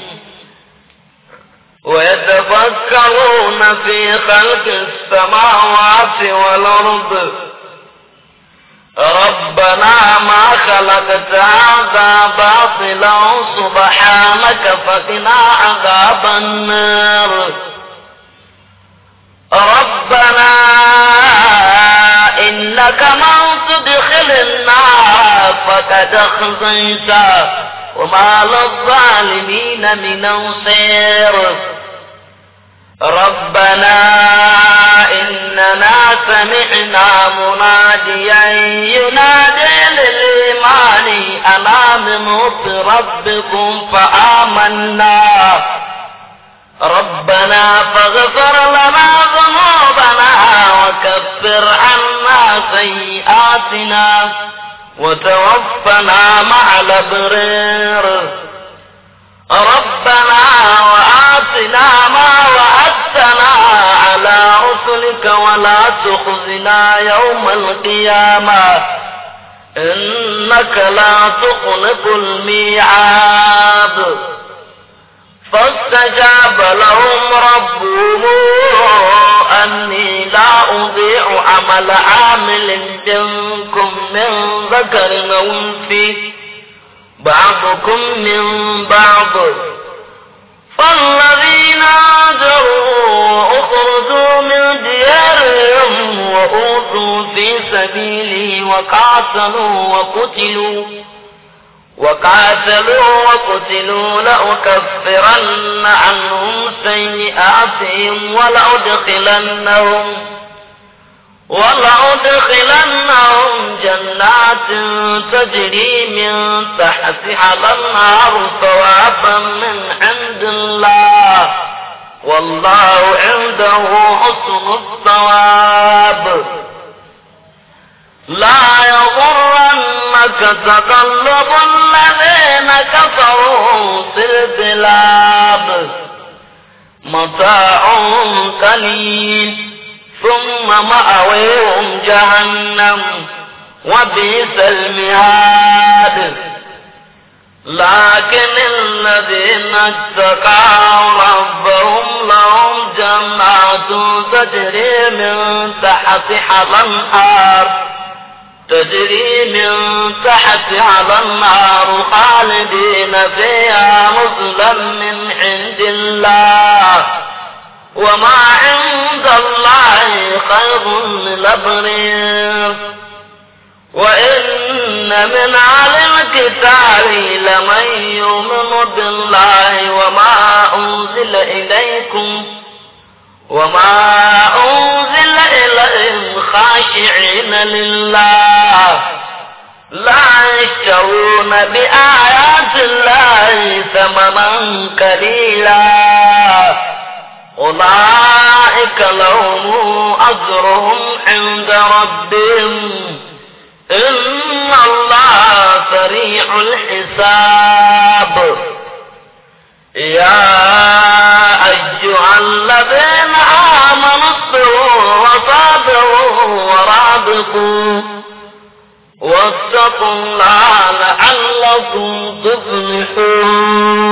ويتفكرون في خلق السماوات والأرض ربنا ما خلقت هذا باطلا سبحانك فقنا عذاب النار ربنا إنك من تدخل النار فقد أخزيته وما للظالمين من نصير ربنا إننا سمعنا مناديا ينادي للإيمان أن آمنوا بربكم فآمنا ربنا فاغفر لنا ذنوبنا وكفر عنا سيئاتنا وتوفنا مع الأبرار ربنا وآتنا رسلك ولا تخزنا يوم القيامة إنك لا تخلف الميعاد فاستجاب لهم ربهم أني لا أضيع عمل عامل منكم من ذكر أو أنثى بعضكم من بعض فالذين هاجروا أخرجوا من ديارهم وأوذوا في سبيلي وقاتلوا لأكفرن عنهم سيئاتهم ولأدخلنهم جنات تجري من تحتها الأنهار ثوابا من عند الله والله عنده حسن الثواب لا يغرنك تقلب الذين كفروا في البلاد متاع قليل ثم مأويهم جهنم وبئس المهاد لكن الذين اتقوا ربهم لهم جنات تجري من تحتها الأنهار خالدين فيها نزلا من عند الله وما عند الله خير للأبرار وإن من أهل الكتاب لمن يؤمن بالله وما أنزل إليهم خاشعين لله لا يشترون بآيات الله ثمنا قليلا أولئك لهم أجرهم عند ربهم إن الله سريع الحساب يا أيها الذين آمنوا اصبروا وصابروا ورابطوا واتقوا الله لعلكم تفلحون